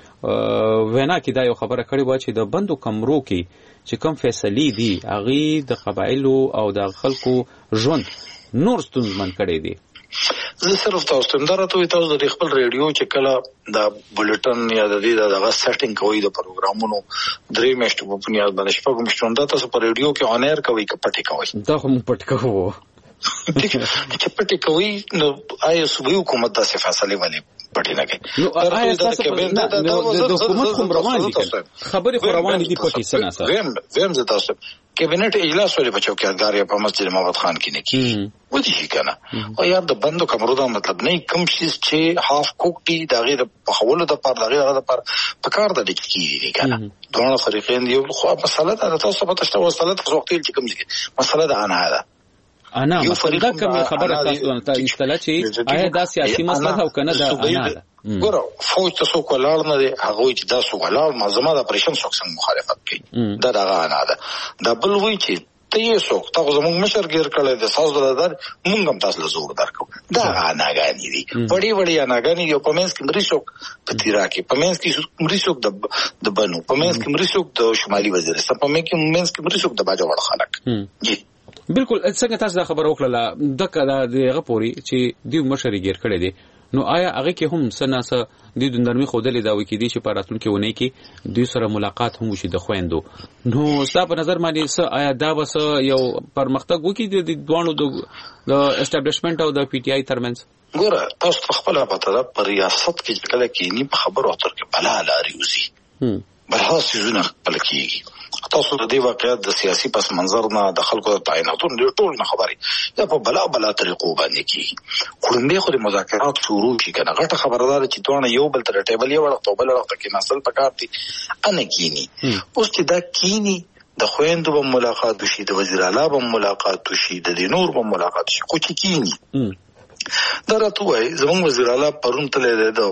وینا کې دا یو خبره کړې و چې د بندو کمرو کې چې کوم فیصلې دي هغه د قبایلو او د خلکو ژوند نور ستونزمن کړي دي. زه صرف تاسو ته درته وي تاسو د خپل ریډیو چې کله د بولټن یا د دې دغه سیټینګ کوي د پروګرامونو درې میاشتې په بنیاد باندې شپږ میاشتې دا تاسو په ریډیو کې اون ایر کوي که پټي کوي؟ دا هم پټ کوو چې پټي کوي نو آیا صوبایي حکومت داسې فیصله ولې پټي نه کوي؟ نو آیا تاسو د حکومت کوم روان دي خبرې خو روان دي پټي سره سره ویم ویم زه تاسو کابینټ اجلاس ولې په چوکیاتګار یا په مسجد محمد خان کې نه کیږي؟ ودی شي کنه او یار د بندو کمرو دا مطلب نه کوم شي چې هاف کوکټي دغه د پخولو د پر دغه د پر پکار د دې کیږي کنه دوه فریقین دی خو مسله دا تاسو په تاسو وصلت خو وخت چې کوم مسله دا نه ده انا مسله کوم خبره تاسو ته انشاءالله چې آیا دا سیاسي مسله او کنه دا انا ده. ګورو فوج تاسو کولار نه دی هغه چې تاسو کولار مازما د اپریشن څخه مخالفت کوي دا دغه نه ده. دا بل وی چې ته یې څوک تاسو زموږ مشر ګیر کړل د ساز دلدار مونږ هم تاسو له زور درکو دا اناګانی دي وړي وړي اناګانی یو پمنس کې مریشوک په تیرا کې پمنس کې مریشوک د د بنو پمنس کې مریشوک د شمالي وزیرستان پمنس کې پمنس کې مریشوک د باجوړ خلک. جی بالکل څنګه تاسو دا خبر وکړه دغه دغه پوری چې دی مشر ګیر کړی دی نو آیا هغه کې هم سناسه د دندرمي خودلې دا وکړي دي چې په راتلونکي ونه کې دوی سره ملاقات هم وشي د خويندو نو ستاسو په نظر باندې څه آیا دا وس یو پرمختګ وکړي د دوانو د اسټابلیشمنت او د پی ټی آی ترمنځ؟ ګوره تاسو خپل پته ده پر ریاست کې کله کې نی په خبرو اتر کې بلا لاري وزي بل هڅه خپل کېږي. تاسو د دې واقعیت د سیاسي پس منظر نه د خلکو د تعیناتونو ټول نه خبري یا په بلا بلا طریقو باندې کیږي. کورنۍ خو د مذاکرات شروع شي کنه غټه خبردار چې دوه یو بل تر ټیبل یو وخت بل وخت کې نسل پکارتي ان کینی اوس چې دا کینی د خويندو په ملاقات وشي د وزیر اعلی په ملاقات وشي د نور په ملاقات شي خو چې کینی دا راته وای زموږ وزیر اعلی پرون تللی د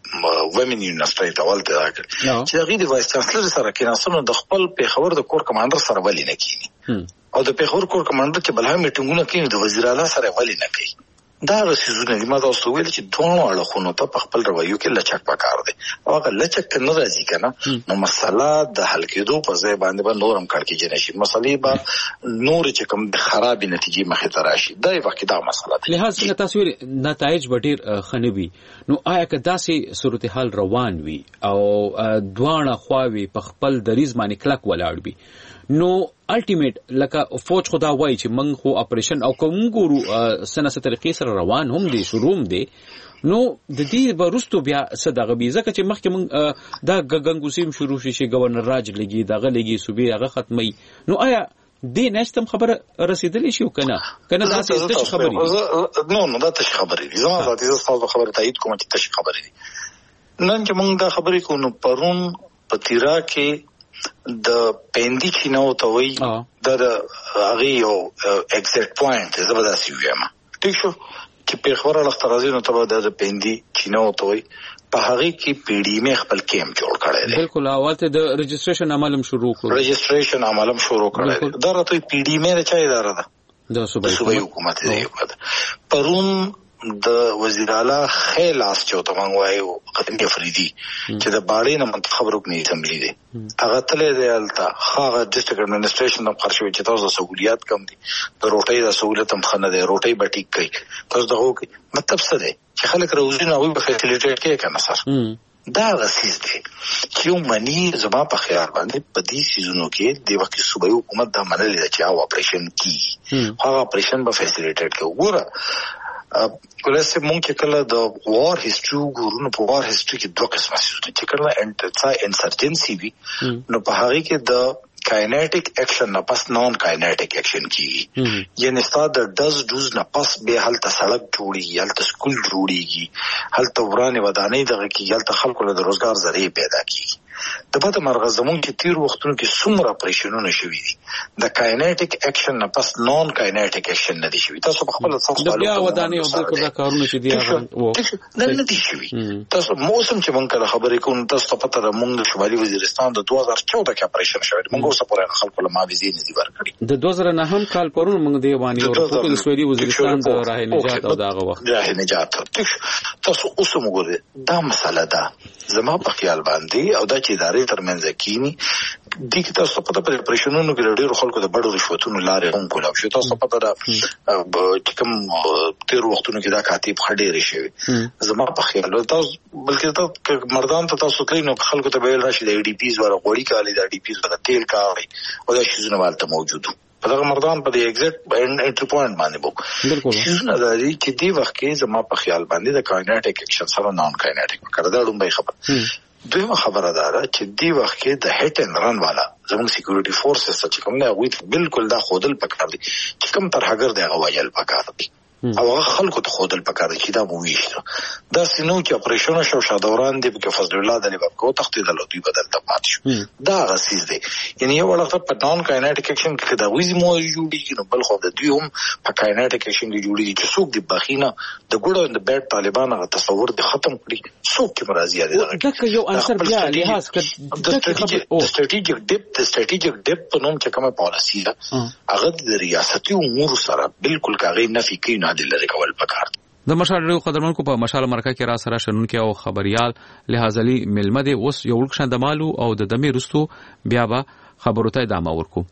ومن یونیورسيټي ته ولته راکړ چې هغه د وایس چانسلر سره کې ناسونو د خپل پیښور د کور کمانډر سره ولې نه کینی او د پیښور کور کمانډر چې بلها میټینګونه کوي د وزیر اعلی سره ولې نه کوي. دا رسیدونه دي ما تاسو ویل چې دوه اړخونو ته په خپل رویو کې لچک پکار دي او هغه لچک نه راځي کنه نو مسله د حل کېدو په ځای باندې به نورم کار کې جنشي مسلې به نور چې کوم د خراب نتیجې مخې ته راشي دا یو وخت دا مسله ده. لهدا څنګه تاسو ویل نتایج به ډیر خنبي نو آیا که داسې صورتحال روان وي او دوه خواوي په خپل دریز باندې کلک ولاړ وي نو الټیمیټ لکه فوج خدا وای چې موږ خو اپریشن او کوم ګورو سناسه طریقې سره روان هم دي شروع هم دي نو د دې برستو بیا صدغه بي ځکه چې مخکې مونږ دا غنګوسیم شروع شي چې گورنر راج لګي دغه لګي صوبې هغه ختمي نو آیا دې نشتم خبره رسیدلې شي کنه کنه دا څه خبرې نو نو دا څه خبرې دي زما ذاتي تاسو خبره تایید کوم چې څه خبرې دي نن چې مونږ دا خبرې کوو نو پرون پتیرا کې د پندي چینو ته وای دا د هغه یو ایگزیکټ پوینټ زبرداسي ویما ټیک شو چې په خبره لخترازي نو ته د پندي چینو ته وای په هغه کې پی ډی م خپل کیم جوړ کړی دی بالکل اول ته د رجسټریشن عملم شروع کړو رجسټریشن عملم شروع کړی دی دا راته پی ډی م نه چا اداره ده د صوبایي حکومت دی پرون د وزیر اعلی خیلاس چې ته مونږ وایو قدم افریدي چې د باړې نه منتخب رکن اسمبلی دی هغه تلې دی الته هغه ډیسټریکټ اډمنسټریشن د خرچوي چې تاسو سہولیات کم دي د روټۍ د سہولیت هم خنه دی روټۍ به ټیک کوي تاسو دغه کې مطلب څه دی چې خلک روزي نه وي په فیسیلیټیټ کې کنه سر دا غسیز دی چې یو منی زما په خیال باندې په دې سيزونو کې د وخت صوبایي حکومت دا منل دي چې هغه اپریشن کی هغه اپریشن به فیسیلیټیټ کوي وګوره ولسه مونږ کې کله د وار هیستوري ګورو نو په وار هیستوري کې دوه قسمه څه چې کله انټرسا انسرجنسي وي نو په هغه کې د کاینټیک اکشن نه پس نون کاینټیک اکشن کیږي یعنی ستاسو د دز دوز نه پس به هلته سړک جوړیږي هلته سکول جوړیږي هلته ورانه ودانې دغه کې هلته خلکو له روزګار ذریعہ پیدا کیږي د پته مرغ زمون کې تیر وختونو کې څومره اپریشنونه شوي دي د کاینټیک اکشن نه پس نون کاینټیک اکشن نه دي شوي تاسو په خپل تاسو د بیا ودانې او بل کومه کارونه چې دی هغه نه دي شوي تاسو موسم چې مونږ کله خبرې کوو تاسو په پته مونږ شمالي وزیرستان د دوه هزار چودہ کې اپریشن شوی مونږ اوس پورې خلکو له ماویزي نه دي ورکړي د دوه هزار نه هم کال پرون مونږ دی باندې او په سویلي وزیرستان د راه نجات او دغه وخت راه نجات تاسو اوس موږ دا مسله ده زما په خیال باندې او دا چې ادارې ترمنځ کینی د کی تاسو په پته پرېشنونو کې ډېر خلکو د بډو رشوتونو لارې هم کولاو شو تاسو په پته چې کوم تیر وختونو کې دا کاتب خډېری شوی زما په خیال تاسو بلکې تاسو مردان ته تاسو کلینو خلکو ته ویل راشي د ای ډی پیز ولا غوړی کالی د ای ډی پیز ولا تیل کالی او دا شیزونه والته موجود په دغه مردان په دې ایگزیکټ انټری پوینټ باندې وو بالکل شیزونه د دې چې دی وخت کې زما په خیال باندې د کاینټیک اکشن سره نون کاینټیک کړه دا ډومبه خبر دویمه خبره ده چې دی وخت کې د هټ اند رن والا زموږ سکیورټي فورسز چې کوم نه وي بالکل دا خودل پکار دي چې کوم تر هغه د غوایل پکار دي او هغه خلکو ته خودل پکار دي چې دا مو ویشته دا سينو چې اپریشن شو شادوران دی په فضل الله د لیباب کو تختیدل دوی بدل ته پات شو دا غسیز دی یعنی یو وخت په نون کاینټیک اکشن کې دا ویزي مو جوړیږي نو بل خو د دوی هم په کاینټیک اکشن کې جوړیږي چې څوک دی بخینه د ګوډو د بیٹ طالبان غو تصور دی ختم کړي څوک کې مرضی دي دا یو انصر بیا لحاظ کړه د سټریټیجیک ډیپ د سټریټیجیک ډیپ په نوم چې کومه پالیسی ده هغه د ریاستي امور سره بالکل کاغی نفي کوي د لری پکار د مشال ریو قدرمنکو په مشال مرکه کې را سره شنن کې او خبريال لحاظ علي ملمده اوس یو لکشن د مالو او د دمه رستو بیا به خبرو ته ادامه ورکو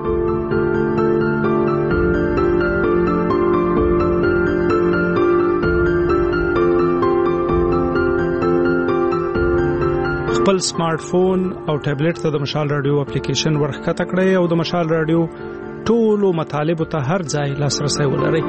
خپل سمارټ فون او ټابلیټ ته د مشال رادیو اپلیکیشن ورخته کړئ او د مشال رادیو ټولو مطالب ته هر ځای لاسرسي ولرئ.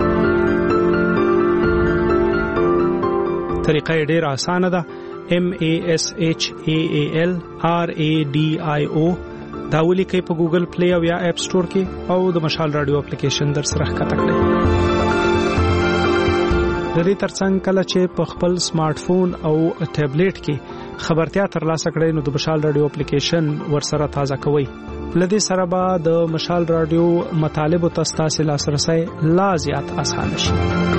طریقه ډېر اسانه ده. M A S H A A L R A D I O دا ولیکئ په ګوګل پلی او یا اپ سٹور کې او د مشال رادیو اپلیکیشن در سره ښکته کړئ. د دې ترڅنګ کله چې په خپل سمارټ فون او ټابلیټ کې خبرتیا ترلاسه کړئ نو د مشال رادیو اپلیکیشن ورسره تازه کوئ. لدې سره به د مشال رادیو مطالب او تاسو لاسرسي لا زیات اسانه شي.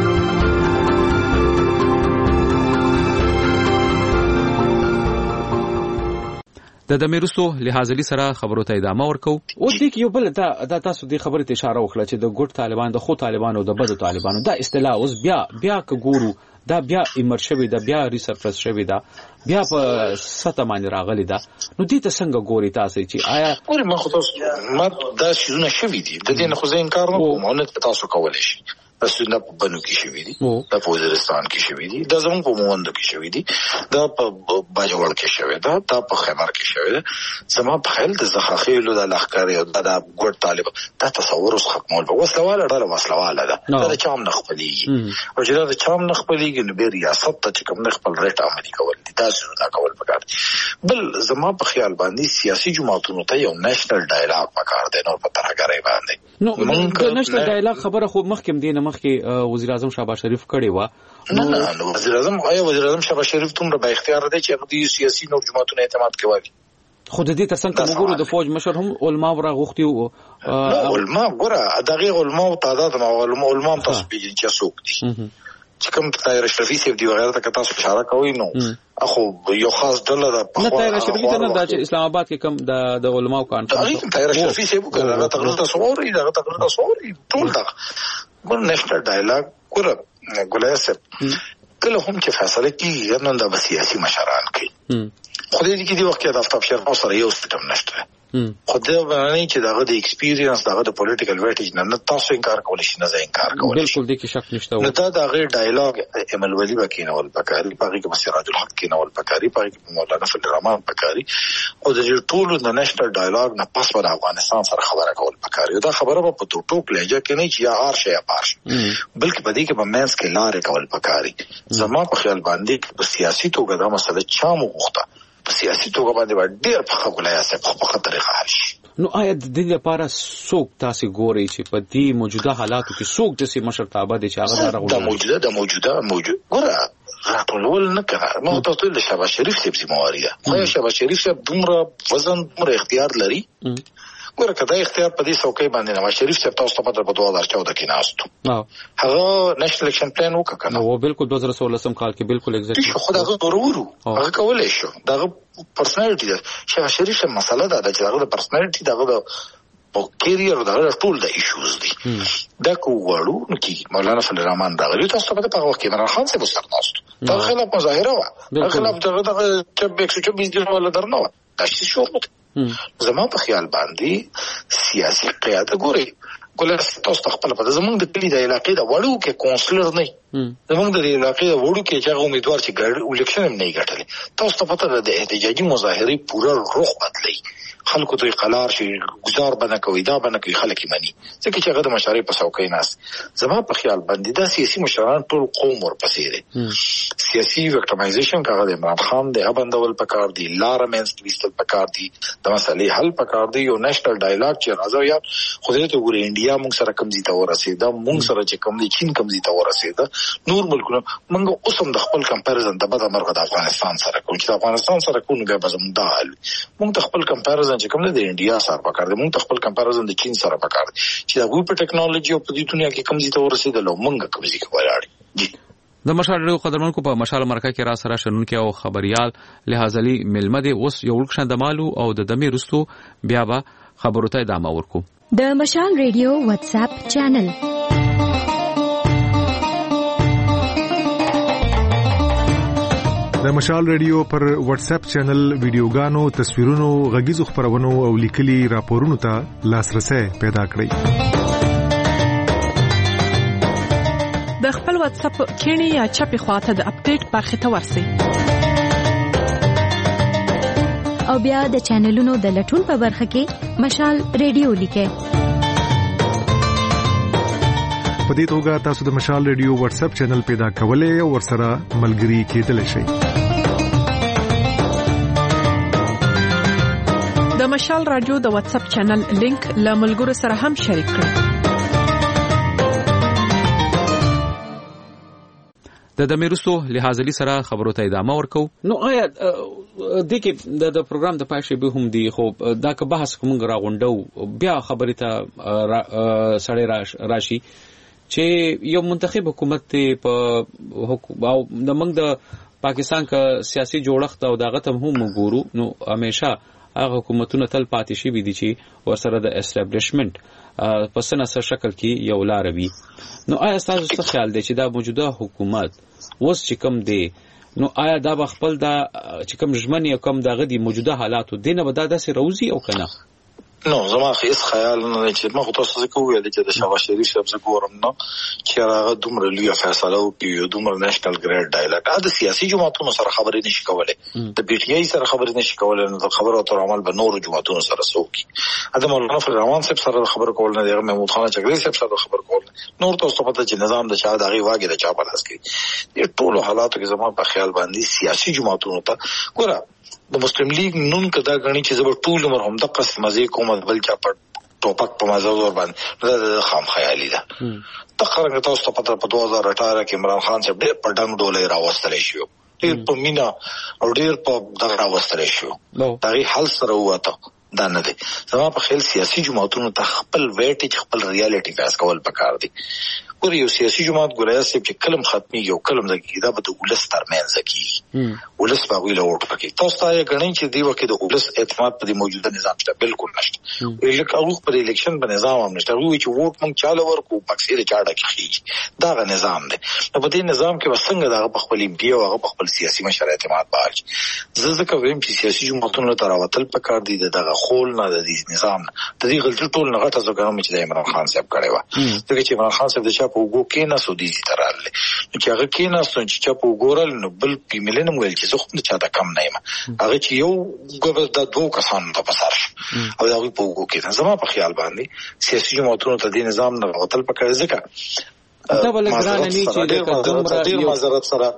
د دمیرستو لحاظلی سره خبرو ته ادامه ورکو. اوس دې یو بل دا د تاسو د خبرې ته اشاره وکړه چې د ګډ طالبان د خو طالبان او د بد طالبانو دا اصطلاح اوس بیا بیا ګورو دا بیا ایمرشوي دا بیا ریسرچ شوی دا بیا په ساته باندې راغلی دا نو دې ته څنګه ګوري تاسو چې آیا ګوري ما خو تاسو ما دا شونه شوی دي د دې نه خو زه انکار نه کوم او نه تاسو کولای شي رسونه په بنو کې شوې دي د وزیرستان کې شوې دي د زموږ په موند کې شوې دي د په باجوړ کې شوې ده د په خیبر کې شوې ده زما په خیال د زخاخیلو د لخر او د ګډ طالب دا تصور اوس ختمول به وسواله ډله وسواله ده دا چام نه خپلېږي او چې دا د چام نه خپلېږي نو به ریاست ته چې کوم نه خپل ریټ عملي کول دي تاسو نه کول پکار بل زما په خیال باندې سیاسي جماعتونو ته یو نېشنل ډایلاګ پکار دی نو په ترګرای باندې نو د نېشنل ډایلاګ خبره خو مخکې دینه مخکې وزیر اعظم شهباز شریف کړی و نه نه وزیر اعظم آیا وزیر اعظم شهباز شریف تم را با اختیار دی چې د سیاسي نو جماعتونو اعتماد کوي خود دې ترڅنګ کوم ګورو د فوج مشر هم علما ورا غوښتي او علما ګوره دغه علما او تعداد علما علما تاسو پیژنئ چې څوک دي چې کوم طاهر اشرفي سیف دی وغیرہ ته تاسو اشاره کوئ نو اخو یو خاص ډله ده نه طاهر اشرفي ته نه د اسلام آباد کې کوم د د علماو کانفرنس طاهر اشرفي سیف وکړه هغه تقریر تاسو اورئ هغه تقریر تاسو اورئ ټول دا ګور نېشنل ډایلاګ ګوره ګولای سپ کله هم چې فیصله کیږي نو د سیاسي مشران کوي خو دې کې دی وخت د افتاب شرف سره یو سیستم نشته خو دا باندې چې دغه د ایکسپیرینس دغه د پولیټیکل ویټیج نه تاسو انکار کولی شئ نه زه انکار کوم بالکل دې کې شک نشته نو دا دغه ډایلاګ ایم ال ولی وکینول پکاري پاره کې سراج الحق کینول پکاري پاره کې مولانا فضل الرحمن پکاري او د ټولو د نېشنل ډایلاګ نه پس په افغانستان سره خبره کول پکاري دا خبره په ټوټوک لهجه کې نه چې یا هر شی پارش بلکې په دې کې په مینس کې لارې کول پکاري زما په خیال باندې په سیاسي توګه دا مسله چا مو غوښته په سیاسي توګه باندې ډېر په خپله سره په خپله طریقه حل شي نو آیا د دې لپاره څوک تاسو ګوري چې په دې موجوده حالاتو کې څوک د سي مشرتابه دي چې هغه راغلي د موجوده د موجوده موجود ګوره راټولول نه کړه نو تاسو له شهباز شریف سیب ذمہواری ده خو شهباز شریف صاحب دومره وزن دومره اختیار لري ګوره کدا اختیار په دې څوکۍ باندې نواز شریف صاحب تاسو ته په دوه هزار چودہ کې ناستو هغه نېشنل الیکشن پلان وکړ نو بالکل دوه هزار سولہ کال کې بالکل ایگزیکټ خو دغه ورورو هغه کولای شو دغه پرسنالټي ده شهباز شریف صاحب مسله ده چې دغه د پرسنالټي دغه او کیریئر دغه ټول د ایشوز دي دا کوړو نو کې مولانا فضل الرحمن راغلی تاسو په دغه وخت کې عمران خان صاحب سره ناستو دا خلاف مظاهره و دا خلاف دغه چې یک سو چوبیس دی ولا درنو دا شي شو زما په خیال باندې سیاسي قیادت ګوري ګولر تاسو خپل په زمونږ د کلی د علاقې د وړو کې کونسلر نه زمونږ د علاقې د وړو کې چې امیدوار چې ګډ الیکشن هم نه ګټل تاسو ته پته ده احتجاجي مظاهره پورا رخ بدلی خلکو ته قلار شي گزار بنه کوي دا بنه کوي خلک یې مني ځکه چې هغه د مشاري په څوکۍ ناس زما په خیال باندې دا سیاسي مشران ټول قوم ورپسې دي سیاسي وکټمایزیشن هغه د عمران خان د ابندول پکار دي لارمنس ویستل پکار دي د مسلې حل پکار دي یو نېشنل ډایلاګ چې راځو یا خو دې ته ګوري انډیا موږ سره کم دي ته ورسېده موږ سره چې کم دي چین کم دي ته ورسېده نور ملکونه موږ اوس هم د خپل کمپیریزن د بد امر د افغانستان سره کوم چې افغانستان سره کوم به زموږ د حل موږ د خپل کمپیریزن چې کوم د انډیا سره پکار دي موږ خپل کمپیریزن د چین سره پکار دي چې دا وی په ټیکنالوژي او په دې دنیا کې کم دي ته ورسېدل موږ کم دي کولاړي د مشال ډیرو قدرمنکو په مشال مرکه کې را سره شنونکو او خبريال لحاظلی ملمده اوس یو لکشن د مالو او د دمه رستو بیا به خبرو ته ادامه ورکو د مشال ریډیو واتس اپ چینل د مشال ریډیو پر واتس اپ چینل ویډیوګانو تصویرونو غږیزو خبرونو او لیکلي راپورونو ته لاسرسي پیدا کړئ د خپل واتس اپ کینی یا چپی خواته د اپډیټ برخه ته ورسئ او بیا د چینلونو د لټون په برخه کې مشال ریډیو لیکئ په دې توګه تاسو د مشال ریډیو واتس اپ چینل پیدا کولای او ورسره ملګري کېدلی شئ د مشال رادیو د واتس اپ چینل لینک له ملګرو سره هم شریک کړئ د دمیرستو لحاظلی سره خبرو ته ادامه ورکو نو آیا د کې د پروګرام د پای شی به هم دی خو دا که بحث کوم راغونډو بیا خبرې ته سړی راشي چې یو منتخب حکومت په او د موږ د پاکستان کا سیاسي جوړښت او دغه ته هم وګورو نو همیشه هغه حکومتونه تل پاتې شي دي چې ورسره د اسټابلیشمنت په سناسه شکل کې یو لار وي نو آیا تاسو څه خیال دی چې دا موجوده حکومت اوس چې کوم دی نو آیا دا به خپل دا چې کوم ژمنې او کوم دغه دی موجوده حالاتو دینه به دا داسې روزي او کنه نو زما هیڅ خیال نه چې ما خو تاسو څه کوی چې د شاه شریف صاحب څخه ګورم نو چې هغه دومره لوی فیصله وکړي دومره نېشنل ګریډ ډایلاګ د سیاسي جماعتونو سره خبرې نشي کولای د پی ټی آی سره خبرې نشي کولای نو خبرو اترو عمل به نور جماعتونو سره سوکي اته مولانا فضل الرحمن صاحب سره خبر کول نه دی محمود خان چغلي صاحب سره خبر کول نور تاسو پته چې نظام د چا دغه واګي د چا په لاس کې د ټولو حالاتو کې زما په خیال باندې سیاسي جماعتونو ته ګوره د مسلم لیگ نن کدا غني چې زبر ټول عمر هم د قسم مزه کوم بل چا په ټوپک په مزه زور باندې د خام خیالي ده تخرګ تاسو ته پته په دوه هزار اټھارہ کې عمران خان صاحب ډېر په ډنګ ډولې راوستل شو ډېر په مینا او ډېر په دغه راوستل شو دا غي حل سره وته دا نه دي زما په خیال سیاسي جماعتونو ته خپل ویټ خپل ریالټي فاس کول پکار دي ګور یو سیاسي جماعت ګوریا سي چې کلم ختمي یو کلم زګي دا به د ولس ترمنځ زګي ولس په ویله وټ پکې تاسو ته غنئ چې دی وکړي د ولس اعتماد په موجوده نظام ته بالکل نشته ویل کاوه پر الیکشن په نظام هم نشته وی چې ووټ مونږ چاله ورکو پکسیر چاړه کې دا غ نظام دی په دې نظام کې وسنګ دا په خپل امپی او په خپل سیاسي مشر اعتماد باج زړه کوم چې سیاسي جماعتونو ته راوتل پکار دي دغه خول نه د دې نظام د دې غلطي ټول نه غټه زګرم چې د عمران خان صاحب کړی و دغه چې عمران خان صاحب د چا په وګو کې نه سودی تراله چې هغه کې نه سون چې چا په وګورل نو بل پیملن ویل چې زه خو چا د کم نه یم هغه چې یو ګوبر د دوه کسان په پسار او دا په وګو کې زما په خیال باندې سیاسي جماعتونو ته د نظام نه غوتل پکړه ځکه دا بل ګران نه چې د قدم را ډیر معذرت سره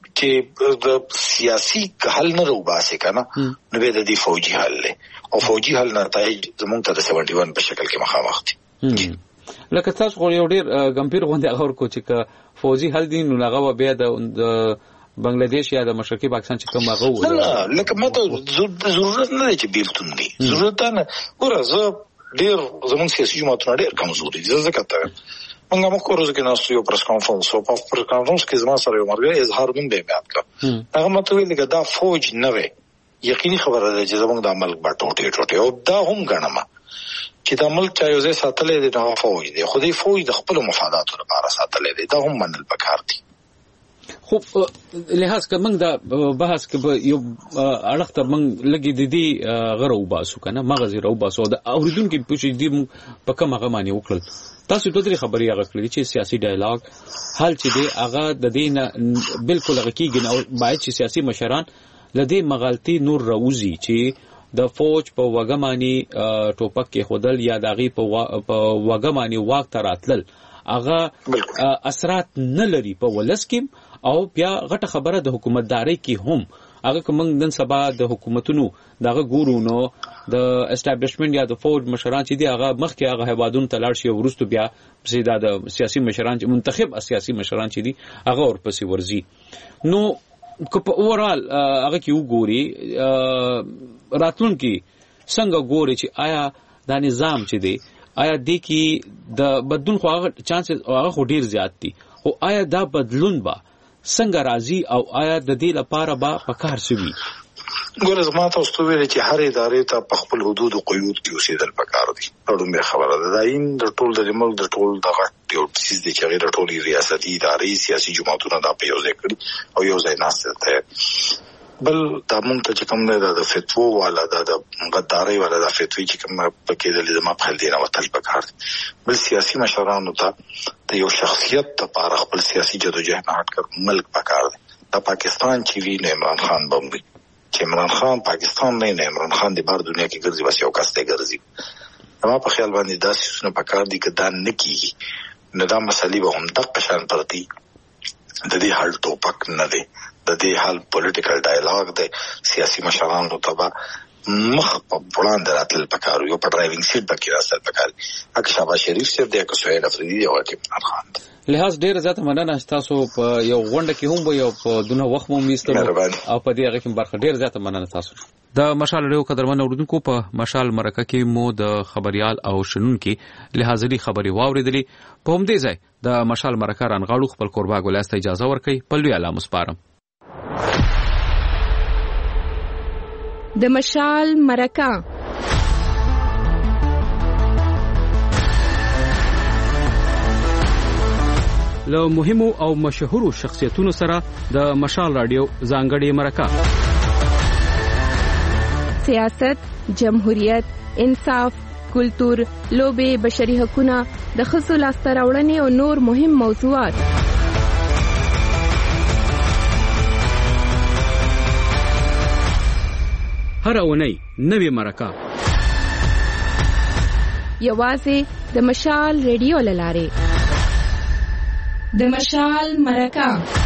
چې د سیاسي حل نه روباسي کنه نو به د دې فوجي حل له او فوجي حل نتایج زمونږ ته د سبعین په شکل کې مخامخ دي لکه تاسو خو یو ډیر ګمپیر غونډه اور کو چې فوجي حل دي نو هغه بیا د بنگلاديش یا د مشرقي پاکستان چې کوم هغه و لکه ماته ضرورت نه دی چې بیلتون دي ضرورت نه ورزه ډیر زمونږ سیاسي جماعتونه ډیر کمزوري دي ځکه ته موږ موږ کوو چې ناسو یو پریس کانفرنس او په پریس کانفرنس کې زما سره یو مرګ اظهار مونږ به میات کړ هغه ماته ویل چې دا فوج نه وي یقیني خبره ده چې زمونږ د عمل باټوټي ټوټي او دا هم غنمه چې د ملک چا یو ځای ساتلې دي دا فوج دی خو دې فوج د خپل مفاداتو لپاره ساتلې دي دا هم منل پکار دي خو لحاظ کوم دا بحث کې یو اړه ته موږ لګي د دې غره وباسو کنه مغزي رو باسو دا اوریدونکو پوښي دي په کومه غمانه وکړل تاسو د دې خبري هغه کړی چې سیاسي ډایلاګ حل چې دی هغه د دې بالکل هغه کېږي او باید چې سیاسي مشران لدې مغالطي نور راوځي چې د فوج په وګماني ټوپک کې خودل یا داغي په وګماني واک تراتل هغه اثرات نه لري په ولس کې او بیا غټه خبره د حکومتداري کې هم هغه کوم نن سبا د حکومتونو دغه ګورو نو د اسټابلیشمنت یا د فوج مشران چې دی هغه مخکې هغه هوادون تلاړ شي ورستو بیا سیدا د سیاسي مشران چې منتخب سیاسي مشران چې دی هغه ورپسې ورزي نو کو په اورال هغه کې وګوري راتلون کې څنګه ګوري چې آیا دا نظام چې دی آیا د کې د بدلون خو هغه چانسز هغه ډیر زیات دي او آیا دا بدلون با څنګه راځي او آیا د دې لپاره با پکار شوی ګور زما تاسو ته ویل چې هر ادارې ته په خپل حدود او قیود کې اوسېدل پکار دي اړوند خبره ده دا این د ټول د ملک د ټول دغه یو چیز دی چې غیر ټولي ریاستي ادارې سیاسي جماعتونه دا په یو ځای کړي او یو ځای ناسته ته بل دا مونږ ته چې کوم نه د فتوا والا د غداري والا د فتوی چې کوم پکې د لزما په خل دی نو تل پکار بل سیاسي مشرانو ته د یو شخصیت لپاره خپل سیاسي جدوجہد نه هټ ملک پکار دی د پاکستان چې وی نه عمران خان بمبي چې عمران خان پاکستان نه نه عمران خان د بار دنیا کې ګرځي واسه یو کاسته ګرځي نو په خیال باندې دا څه پکار دي چې دا نه کیږي نو دا مسلې به هم دغه شان پرتی د دې حل ټوپک نه دی د دې حل پولیټیکل ډایلاګ دی سیاسي مشرانو ته مخ په وړاندې راتل پکارو یو په ډرایوینګ سیټ باندې راسل پکاري اکه شاباش شریف سره د کوسویل افریدي او عمران خان لحاظ ډیر زیاته مننه تاسو په یو غونډه کې هم یو په دونه وخت مو میستلو او په دې هغه کې برخه ډیر زیاته مننه تاسو د مشال ریو قدرمن اوردونکو په مشال مرکه کې مو د خبريال او شنونکو لحاظري خبري واوریدلې په هم دې ځای د مشال مرکه رانغاړو خپل قربا ګولاسته اجازه ورکړي په لوی علامه سپارم د مشال مرکه له مهمو او مشهورو شخصیتونو سره د مشال رادیو ځانګړې مرکه سیاست، جمهوریت، انصاف، کلتور، لوبې، بشري حقوقونه، د ښځو لاسته راوړنې او نور مهم موضوعات. هر اونۍ نوې مرکه یوازې د مشال ریډیو لاره. د مشال مرکه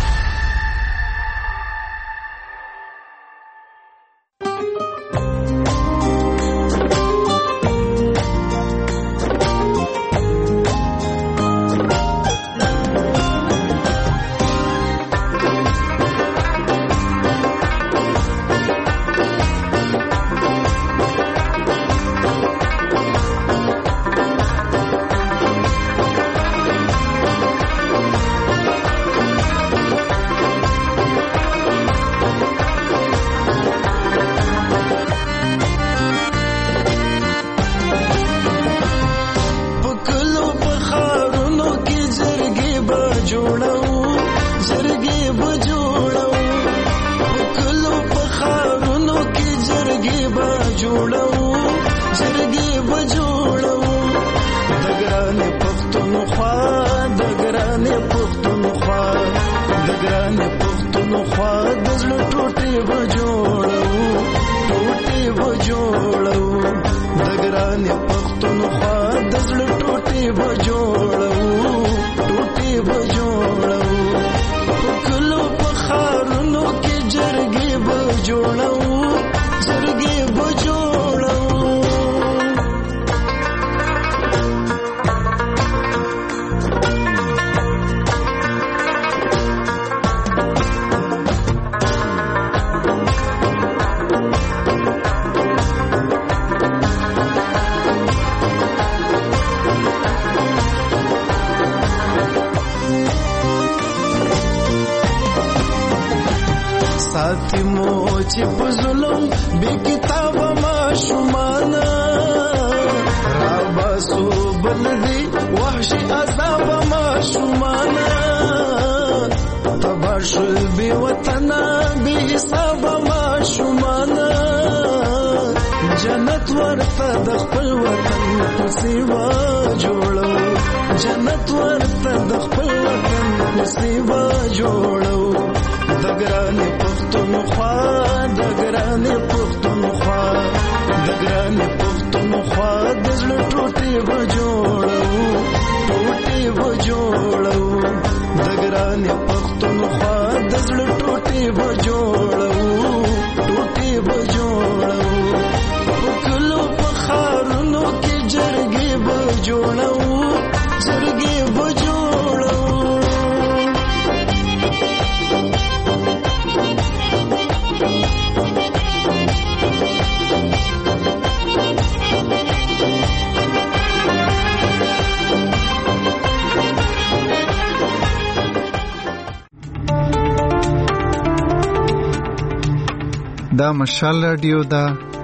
دا مشال رادیو دا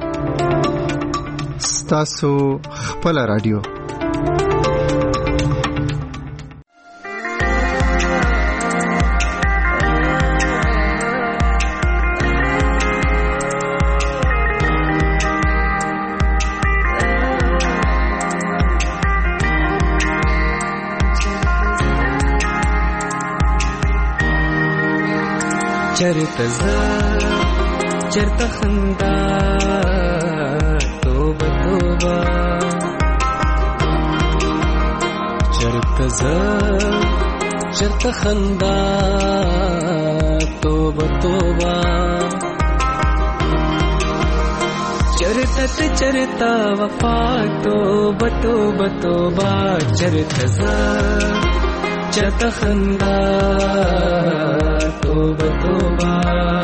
ستاسو خپل رادیو. چرته چرته خندا توبه توبه چرته ز چرته خندا توبه توبه چرته چرته وفا توبه توبه توبه چرته ز چرته خندا توبه توبه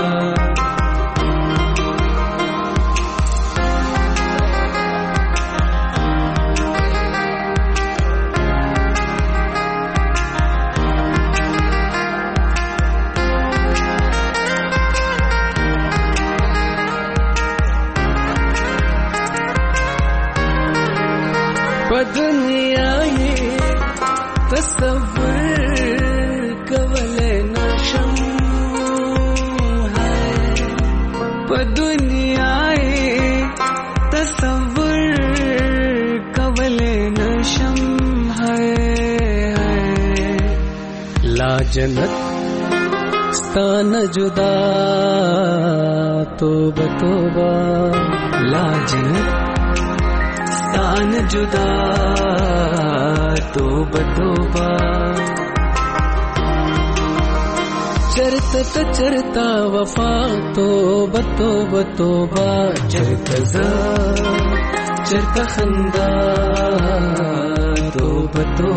دنیا یې تصور کولای نشم په دنیا یې تصور जन्नत स्थान जुदा तोबा तोबा ला जन्नत स्थान जुदा तोबा तोबा चरता तो चरता वफा तोबा तोबा तोबा चरता जा चरता खंदा तोबा तोबा